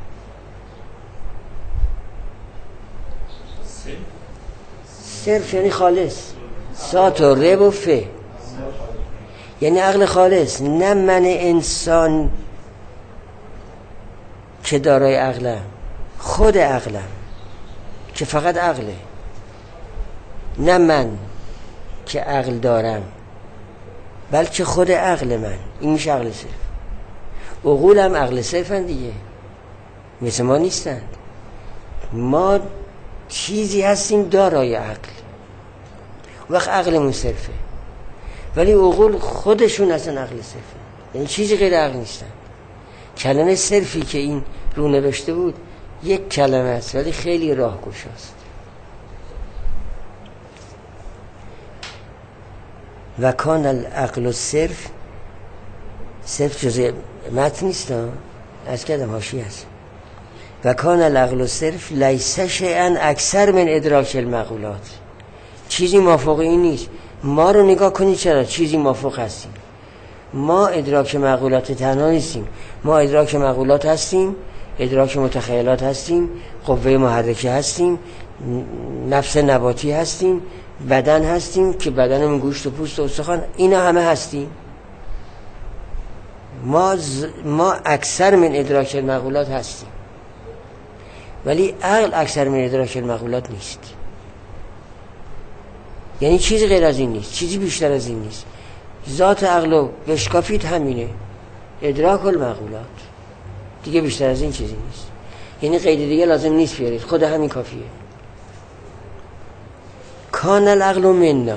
صرف یعنی خالص، سات و رب و فه، یعنی عقل خالص، نه من انسان که دارای عقلم، خود عقلم که فقط عقله، نه من که عقل دارم بلکه خود عقل من. این میشه عقل صرف. عقول هم عقل صرفن دیگه، مثل ما نیستند. ما چیزی هستیم دارای عقل، وقت عقلمون صرفه، ولی عقول خودشون اصلا عقل صرفه، یعنی چیزی غیر عقل نیستن. کلمه صرفی که این رو نوشته بود یک کلمه است ولی خیلی راهگشاست. و کان العقل و صرف، صرف جزء متن نیست، از کردم حاشیه است. و کان العقل و صرف لیس شیئا اکثر من ادراک المعقولات، چیزی مافوق این نیست. ما رو نگاه کنید، چرا چیزی مافوق هستیم. ما ادراک معقولات تنها نیستیم، ما ادراک معقولات هستیم، ادراک متخیلات هستیم، قوه محرکه هستیم، نفس نباتی هستیم، بدن هستیم که بدنمون گوشت و پوست و استخوان، اینا همه هستیم. ما ز... ما اکثر من ادراک المعقولات هستیم، ولی عقل اکثر من ادراک المعقولات نیست. یعنی چیزی غیر از این نیست، چیزی بیشتر از این نیست. ذات عقل و بشکافید همینه، ادراک المعقولات. دیگه بیشتر از این چیزی نیست. یعنی قید دیگه لازم نیست بیارید، خود همین کافیه. کان العقل منا،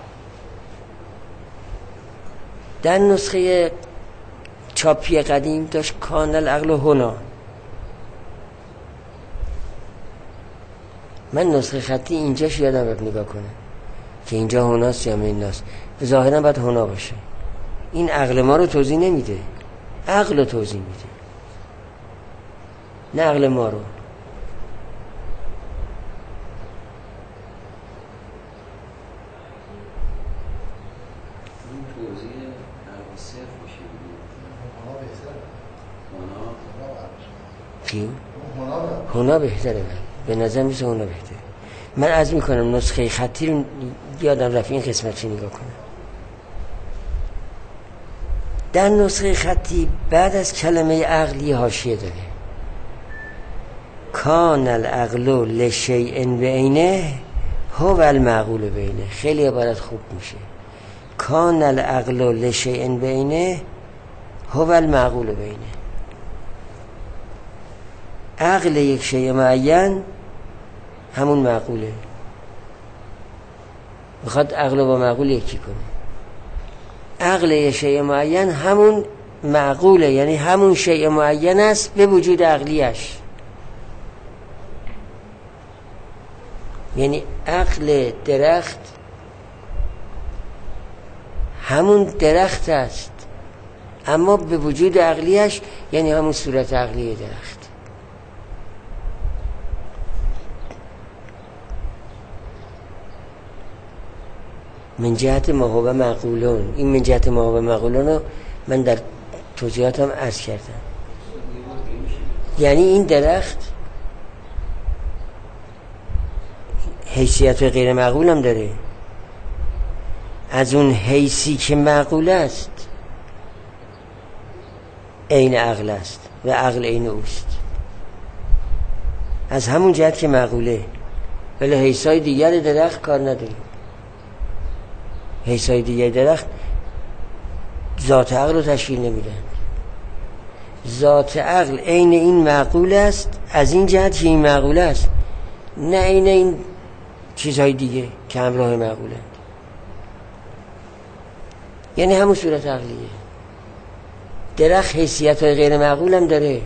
در نسخه چاپی قدیم داشت کان العقل هنا. من نسخه خطی اینجاش یادم رفت نگاه کنم که اینجا هناست یا مناست. ظاهرا باید هنا باشه. این عقل ما رو توضیح نمیده، عقل رو توضیح میده، نه عقل ما رو. کی؟ هنا بهتره. من به نظر میسه هنا بهتره. من عرض میکنم نسخه خطی رو یادم رفت این قسمت چی نگاه کنم. در نسخه خطی بعد از کلمه عقلی حاشیه داره. کان العقل لشیء بعینه هو المعقول بینه. خیلی عبارت خوب میشه. کان العقل لشیء بعینه هو المعقول بینه. عقل یک شیء معین همون معقوله. میخواد عقل با معقول یکی کنه. عقل یک شیء معین همون معقوله، یعنی همون شیء معین است به وجود عقلیش. یعنی عقل درخت همون درخت است اما به وجود عقلیش، یعنی همون صورت عقلی درخت. من جهت ما هو معقولون. این من جهت ما هو معقولون رو من در توضیحاتم عرض کردم. یعنی این درخت حیثیت غیر معقول هم داره. از اون حیثی که معقول است عین عقل است و عقل عین اوست. از همون جهت که معقوله، ولی حیثای دیگر درخت کار نداره. حیثای دیگر درخت ذات عقل رو تشکیل نمیدن. ذات عقل عین این معقول است از این جهت که این معقول است، نه عین این چیزهای دیگه که همراه معقوله. یعنی همون صورت عقلیه. درخت حیثیت های غیر معقول هم داره،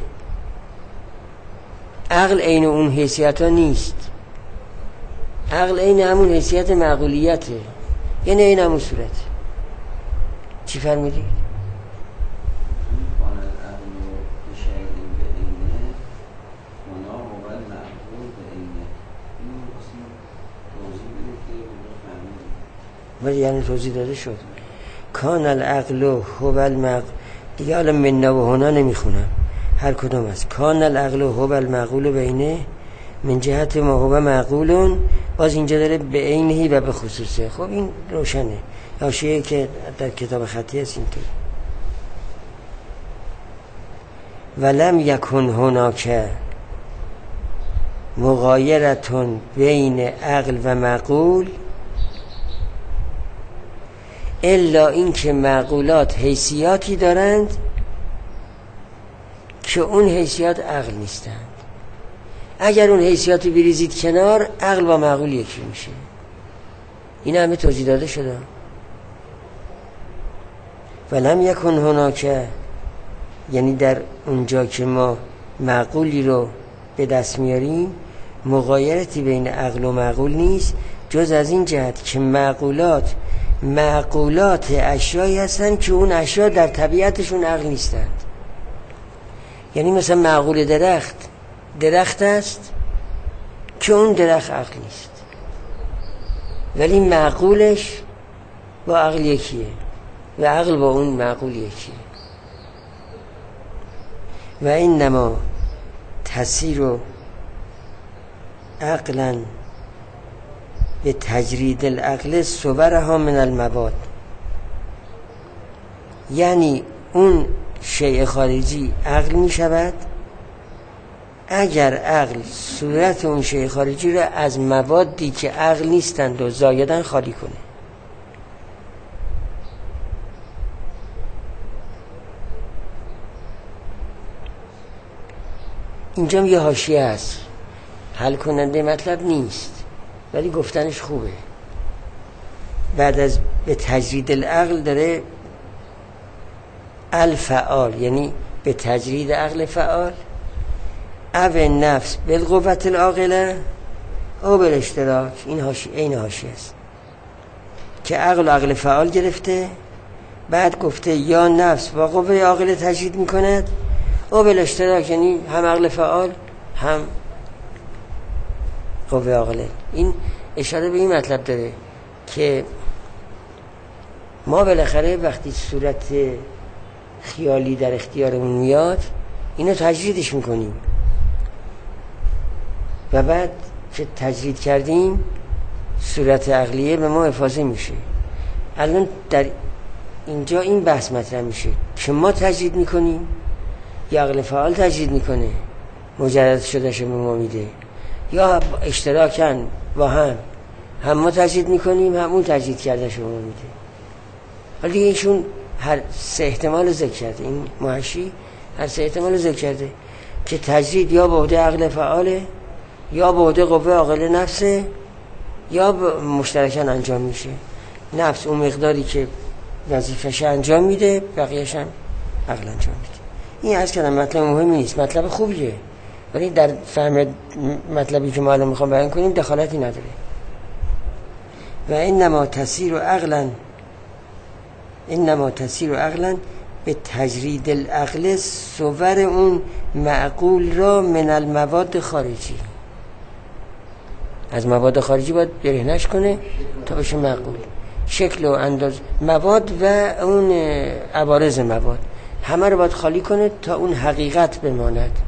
عقل عین اون حیثیت ها نیست. عقل عین همون حیثیت معقولیته، یعنی این همون صورت. چی فرمودی؟ ولی یعنی توضیح داده شد. کان العقل هو المعقول. دیگه حالا من و هنا نمیخونم، هر کدوم است. کان العقل هو المعقول بینه من جهت ما هو معقولون. باز اینجا داره به عینهی و به خصوصه. خب این روشنه، حاشیه‌ای که در کتاب خطی هست اینطور. ولم یکن هناک مغایرتون بین عقل و معقول الا این که معقولات حیثیاتی دارند که اون حیثیات عقل نیستند. اگر اون حیثیاتو بریزید کنار، عقل با معقول یکی میشه. این همه توضیح داده شده. ولم یکن هناک، یعنی در اونجا که ما معقولی رو به دست میاریم مغایرتی بین عقل و معقول نیست، جز از این جهت که معقولات معقولات اشیایی هستن که اون اشیا در طبیعتشون عقل نیستند. یعنی مثلا معقول درخت درخت است که اون درخت عقل نیست، ولی معقولش با عقل یکیه و عقل با اون معقول یکیه. و اینما تسیر عقلا به تجرید العقل صورها من المواد. یعنی اون شیء خارجی عقل می شود اگر عقل صورت اون شیء خارجی را از موادی که عقل نیستند و زایدن خالی کنه. اینجا یه حاشیه هست، حل کننده مطلب نیست ولی گفتنش خوبه. بعد از به تجرید العقل داره الفعال، یعنی به تجرید عقل فعال، او نفس بالقوت العاقله او بالاشتراک. این حاشیه این حاشیه است که عقل و عقل فعال گرفته، بعد گفته یا نفس با قوه عاقله تجرید میکند او بالاشتراک، یعنی هم عقل فعال هم قوه عاقله. این اشاره به این مطلب داره که ما بالاخره وقتی صورت خیالی در اختیارمون میاد اینو تجریدش میکنیم و بعد که تجرید کردیم صورت عقلیه به ما افاضه میشه. الان در اینجا این بحث مطرح میشه که ما تجرید میکنیم یا عقل فعال تجرید میکنه مجرد شدهش به ما میده، یا اشتراکن با هم هم ما تجرید میکنیم هم اون تجرید کردهش به ما میده. حالا دیگه ایشون هر سه احتمال ذکر کرده، این محشی هر سه احتمال ذکر کرده که تجرید یا به عهده عقل فعاله یا به عهده قوه عاقله نفسه یا مشترکاً انجام میشه. نفس اون مقداری که وظیفه‌ش انجام میده، بقیه‌ش هم عقل انجام میده. این از کردم مطلب مهمی نیست، مطلب خوبیه ولی در فهم مطلبی که ما الان میخوام بیان کنیم دخالتی نداره. و انما تسیر و عقلا انما تسیر و عقلا به تجرید العقل صور اون معقول را من المواد خارجی. از مواد خارجی باید برهنش کنه تا بشه معقول. شکل و انداز مواد و اون عوارض مواد همه رو باید خالی کنه تا اون حقیقت بماند.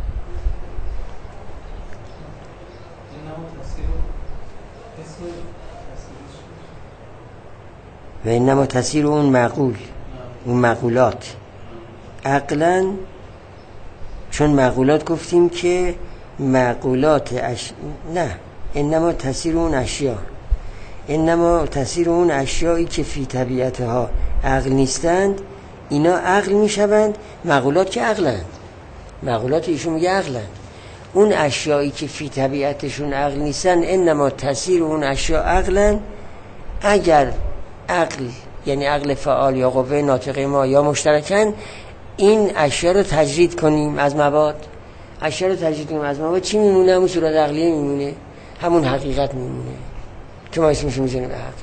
و اینما تسیر اون معقول، اون معقولات عقلا، چون معقولات گفتیم که معقولات اش... نه انما تسیر اون اشیا، انما تسیر اون اشیایی که فی طبیعتها عقل نیستند اینا عقل میشوند. معقولات که عقلند، معقولات ایشون میگه عقلند. اون اشیایی که فی طبیعتشون عقل نیستن انما تسیر اون اشیا عقلند. اگر عقل یعنی عقل فعال یا قوه ناطقه ما یا مشترکن این اشیا رو تجرید کنیم از مواد، اشیا رو تجرید کنیم از مواد، چی میمونه؟ همون صورت عقلیه میمونه، همون حقیقت میمونه که ما اسمش میزنیم به عقل.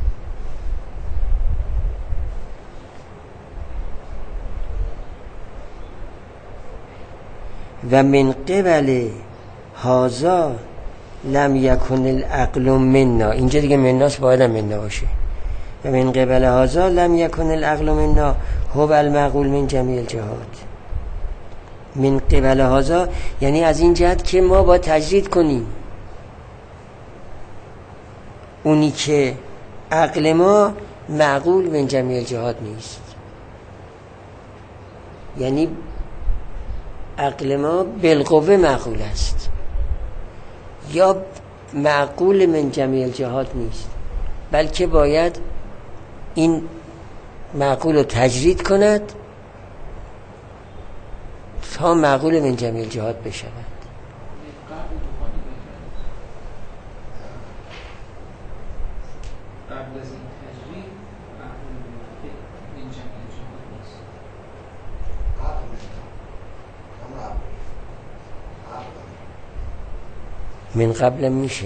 و من قبل هازا لم یکن العقل منا، اینجا دیگه مناس باید هم منا باشه. و من قبل هازا لم یکن العقل منا هو المعقول من جمیع الجهات. من قبل هازا یعنی از این جهت که ما با تجرید کنیم اونی که عقل ما معقول من جمیع الجهات نیست، یعنی عقل ما بالقوه معقول است یا معقول من جمیع الجهات نیست، بلکه باید این معقول رو تجرید کند تا معقول من جمیع الجهات بشود. من قبل میشه،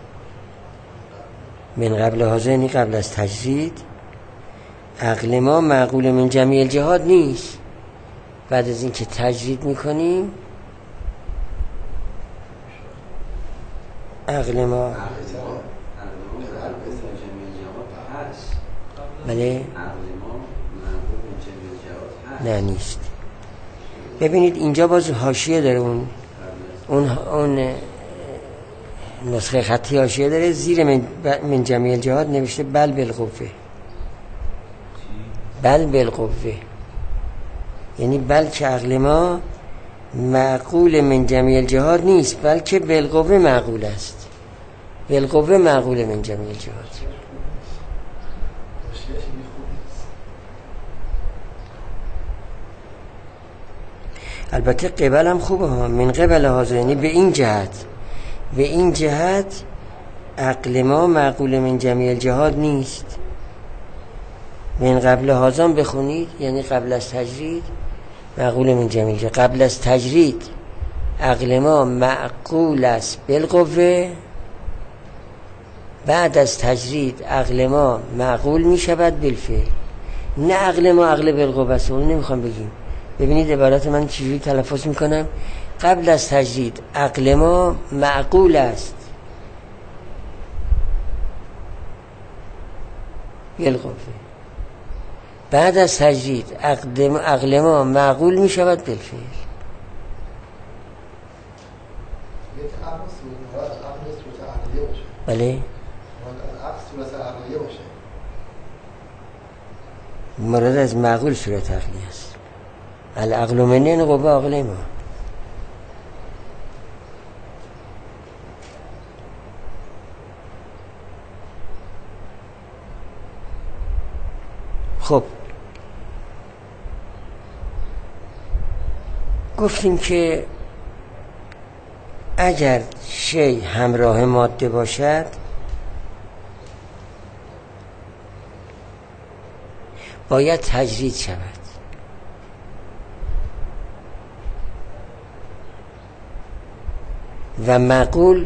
من قبل حاضرنی قبل از تجرید عقل ما معقول من جمیع الجهات نیست. بعد از این که تجرید میکنیم عقل ما بله نه نیست. ببینید اینجا باز حاشیه داره، اون اون اون نسخه خطی حاشیه داره، زیر من, من جمیع الجهات نوشته بل بالقوه، بل بالقوه، یعنی بلکه عقل ما معقول من جمیع الجهات نیست بلکه بالقوه معقول است، بالقوه معقول من جمیع الجهات. البته قبل هم خوبه ها، من قبل حاضر، یعنی به این جهت، به این جهت عقل ما معقول من جمیع الجهات نیست. من قبل حاضر بخونید یعنی قبل از تجرید معقول من جمیع الجهات. قبل از تجرید عقل ما معقول است بالقوه، بعد از تجرید عقل ما معقول می شود بالفعل. نه عقل ما عقل بالقوه است، اون نمیخوام بگیم. ببینید عبارت من چجوری تلفظ میکنم. قبل از تجرید عقل ما معقول است بالقوه، بعد از تجرید عقل ما معقول می شود بالفعل. بله مراد از معقول صورت عقلی است. العقل منین قوه عقل ما. خب گفتیم که اگر شی همراه ماده باشد باید تجرید شود. و معقول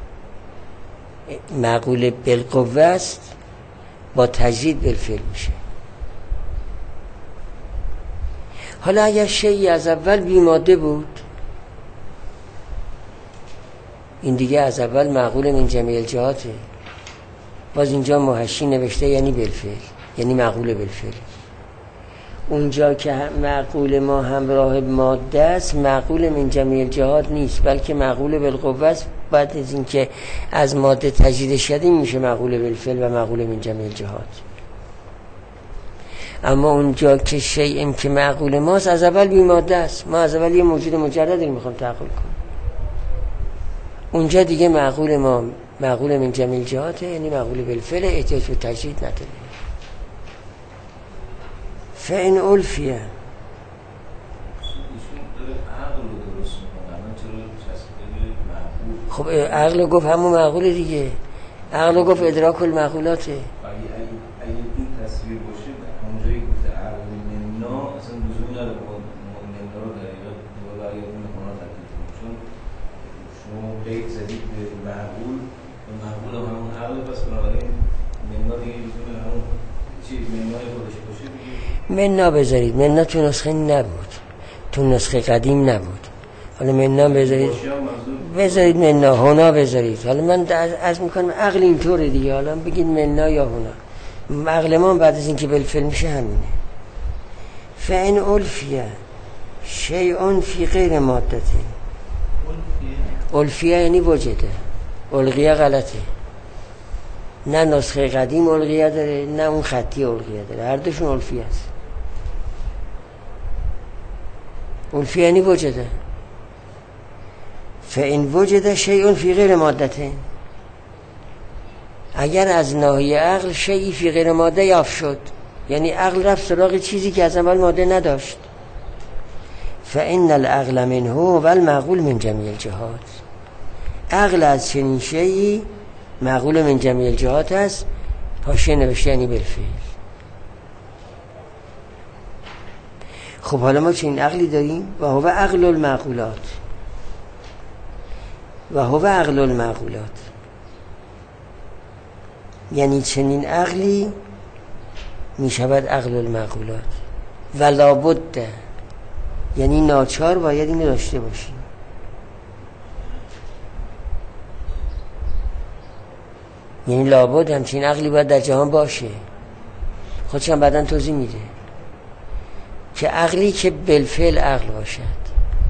معقول بالقوه است، با تجرید بالفعل میشه. حالا اگر شیئی از اول بی ماده بود، این دیگه از اول معقول من جمیع الجهاته. باز اینجا محشی نوشته یعنی بالفعل، یعنی معقول بالفعل. اونجا که معقول ما همراه ماده است معقول من جمیع الجهات نیست، بلکه معقول بالقوه است. بعد از اینکه از ماده تجرید شدیم میشه معقول بالفعل و معقول من جمیع الجهات. اما اونجا که شیء که معقول ماست از اول بی ماده است، ما از اول یه موجود مجرد رو میخوام تعقل کنیم، اونجا دیگه معقول ما معقول من جمیع الجهات، یعنی معقول بالفعل، احتیاج به تجرید نداره. فإن الفیه خب عقل گفت همون معقول دیگه. عقل گفت ادراک المعقولاته. اگه این تصویر باشه اونجایی گفته عقل مننا اصلا لزومی نداره مننا رو در ایجاد دوباره اگه اون مکانا تبدیل کنید، چون شما قید زدید به معقول و معقول هم همون عقل، پس بنابراین مننا دیگه لزومی همون چیز منای خودش باشه دیگه. مننا بذارید، مننا تو نسخه نبود، تو نسخه قدیم نبود. حالا مننا بذارید، بذارید مننا، هنا بذارید. حالا من از میکنم عقل اینطوره دیگه، حالا بگید مننا یا هنا. عقل ما بعد از اینکه بالفعل میشه همینه. فإن الفیه شیء فی غیر مادته. الفیه یعنی وجده، الغیه غلطه. نه نسخه قدیم الغیه داره نه اون خطی الغیه داره، هر دوشون الفیه است. الفیه یعنی وجده. فإن وجد شیء فی غیر مادته، اگر از ناحیه عقل شیئی فی غیر ماده یافت شد، یعنی عقل رفت سراغ چیزی که از اول ماده نداشت، فإن العقل منه و المعقول من جمیع الجهات. عقل از چنین شیئی معقول من جمیع الجهات است. حاشیه نوشته یعنی بالفعل. خب حالا ما چنین عقلی داریم و هو عقل المعقولات، و هو عقل المعقولات، یعنی چنین عقلی می شود عقل المعقولات. و لابد، یعنی ناچار باید اینو داشته باشیم. یعنی لابد همچین عقلی باید در جهان باشه. خودشم بعداً توضیح میده که عقلی که بالفعل عقل باشد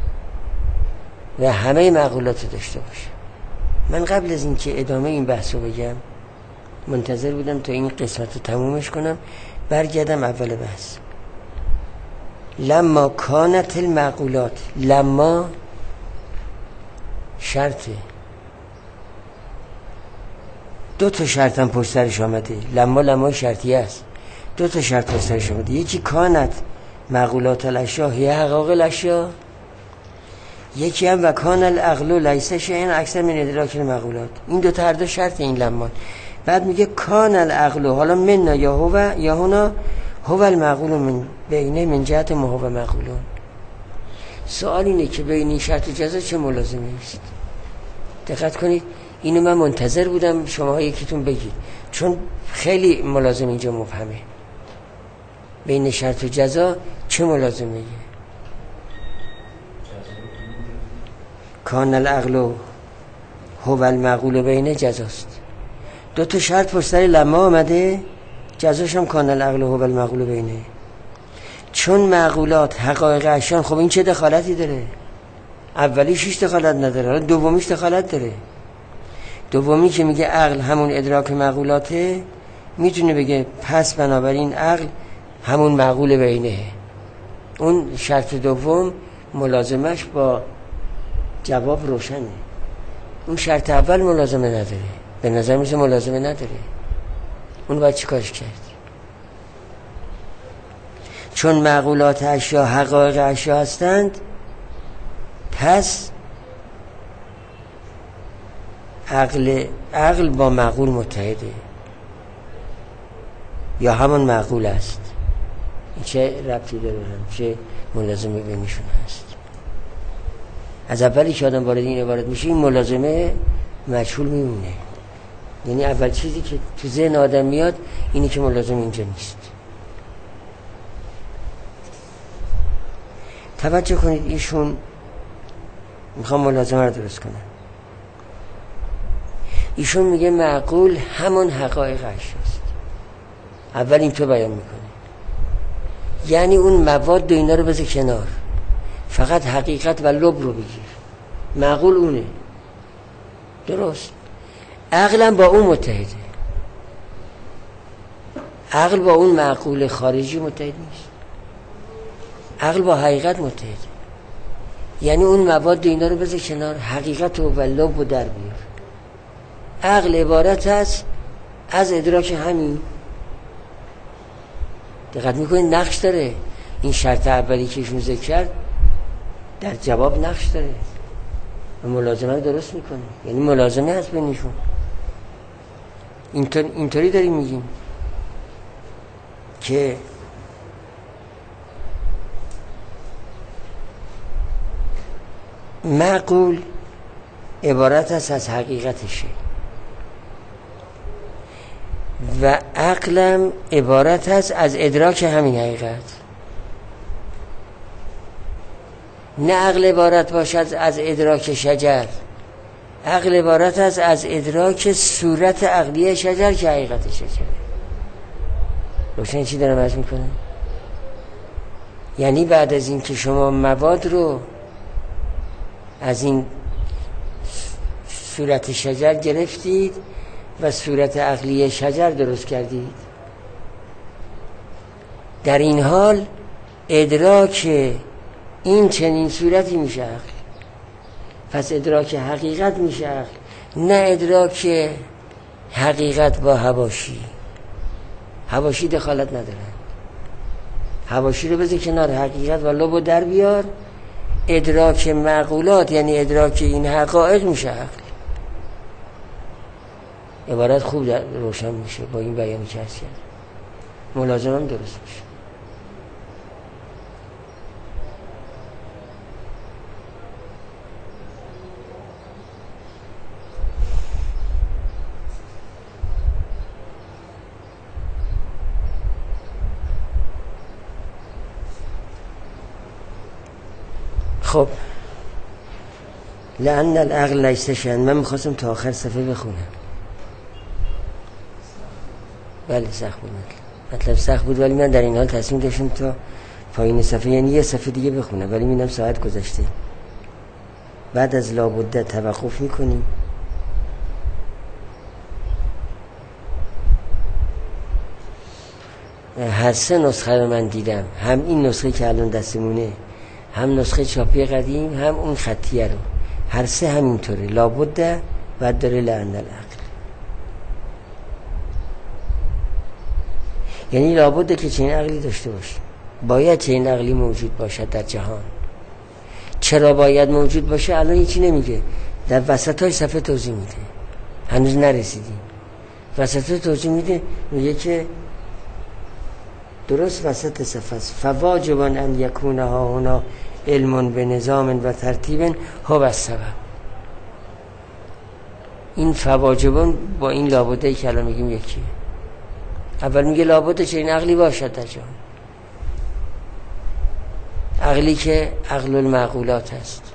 و همه معقولات رو داشته باشه. من قبل از اینکه ادامه این بحث رو بگم منتظر بودم تا این قسمت رو تمومش کنم، برگردم اول بحث. لما کانت المعقولات، لما شرطه، دو تا شرط هم پشت سرش آمده. لما لما شرطیه است، دو تا شرط پشت سرش آمده. یکی کانت معقولات الاشیا هی حقایق الاشیا، یکی هم و کان العقل لیس شیئا اکثر من ادراک المعقولات. این دو تا هر دو شرط این لمان. بعد میگه کان العقل، حالا من یا هو یا هنا هو المعقول من بینه من جهت ما هو معقولون. سوال اینه که بین این شرط و جزا چه ملازمه است؟ دقت کنید، اینو من منتظر بودم شما یکیتون بگید، چون خیلی ملازم اینجا مبهمه. بین شرط و جزا چه ملازمه؟ کان العقل هو المعقول بینه جزاست. دو تا شرط پشت سر لما آمده، جزاش هم کان العقل هو المعقول بینه. چون معقولات حقایق اشیان، خب این چه دخالتی داره؟ اولیش هیچ دخالت نداره، حالا دومیش دخالت داره. دومی که میگه عقل همون ادراک معقولاته، میتونه بگه پس بنابراین عقل همون معقول بینه. اون شرط دوم ملازمش با جواب روشنه. اون شرط اول ملازمه نداره، به نظر میسه ملازمه نداره. اون باید چی کارش کرد؟ چون معقولات اشیا حقایق اشیا هستند، پس عقل عقل با معقول متحده یا همون معقول است. این چه ربطی داره هم؟ چه ملازمه بینشون هست؟ از اولی که آدم وارد این عبارت میشه این ملازمه مجهول میمونه. یعنی اول چیزی که تو ذهن آدم میاد اینی که ملازمه اینجا نیست. توجه کنید، ایشون میخوام ملازمه رو درست کنم. ایشون میگه معقول همون حقایق اشیاست. اول این تو بیان میکنه، یعنی اون مواد و اینا رو بذار کنار، فقط حقیقت و لب رو بگیر. معقول اونه، درست. عقلم با اون متحده. عقل با اون معقول خارجی متحد نیست، عقل با حقیقت متحده. یعنی اون مواد و اینا رو بذار کنار، حقیقت و لب رو در بیار. عقل عبارت است از ادراک همین. دقت میکنید نقش داره. این شرط اولی که ایشون ذکر کرد در جواب نقش داره و ملازمه درست میکنه. یعنی ملازمه هست بینشون. اینطور اینطوری داریم میگیم که معقول عبارت است از حقیقتشه و عقلم عبارت است از ادراک همین حقیقت. نه عقل عبارت باشد از ادراک شجر، عقل عبارت است از ادراک صورت عقلی شجر که حقیقت شجره. روشن چی دارم عرض میکنم؟ یعنی بعد از این که شما مواد رو از این صورت شجر گرفتید و صورت عقلی شجر درست کردید، در این حال ادراک این چنین صورتی میشه عقل. پس ادراک حقیقت میشه عقل، نه ادراک حقیقت با حواشی. حواشی دخالت ندارن. حواشی رو بذار کنار، حقیقت و لبو در بیار. ادراک معقولات یعنی ادراک این حقایق میشه عقل. عبارت خوب روشن میشه با این بیانی که هست کرد. ملازم هم درست میشه. خب لأن العقل لیس شیئا. من میخواستم تا آخر صفحه بخونم. بله سخت بود، مطلب سخت بود، ولی من در این حال تصمیم داشتم تا پایین صفحه یعنی یه صفحه دیگه بخونم، ولی میدم ساعت گذشته. بعد از لابد توقف میکنیم. هر سه نسخه رو من دیدم، هم این نسخه که الان دستمونه، هم نسخه چاپی قدیم، هم اون خطیه رو. هر سه همینطوره، لابد بعد داره لعن العقل. یعنی لابد که چنین عقلی داشته باشه، باید چنین عقلی موجود باشد در جهان. چرا باید موجود باشه الان هیچی نمیگه، در وسط های صفحه توضیح میده، هنوز نرسیدیم. وسط های توضیح میده، میگه که درست وسط صفحه است. فواجب ان یکون ها هنا علم به نظام و ترتیب هو السبب. این فواجبان با این لابده که الان میگیم یکیه. اول میگه لابده چه این عقلی باشد در جهان، عقلی که عقل المعقولات است،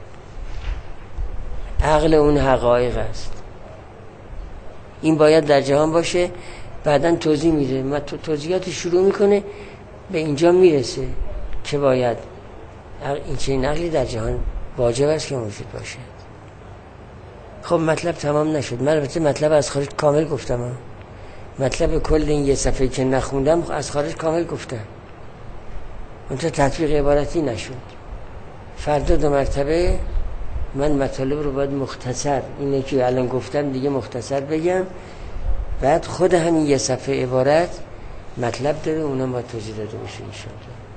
عقل اون حقایق است، این باید در جهان باشه. بعدن توضیح میده، ما تو توضیحات شروع میکنه به اینجا میرسه که باید این چه این عقلی در جهان واجب است که موجود باشه. خب مطلب تمام نشد. من البته مطلب از خارج کامل گفتم ها. مطلب کل این یه صفحه که نخوندم از خارج کامل گفتم، اونجا تطبیق عبارتی نشد. فردا دو مرتبه من مطالب رو باید مختصر، اینه که الان گفتم دیگه مختصر بگم، بعد خود همین یه صفحه عبارت مطلب داره، اونم باید توضیح داده بشه انشاءالله.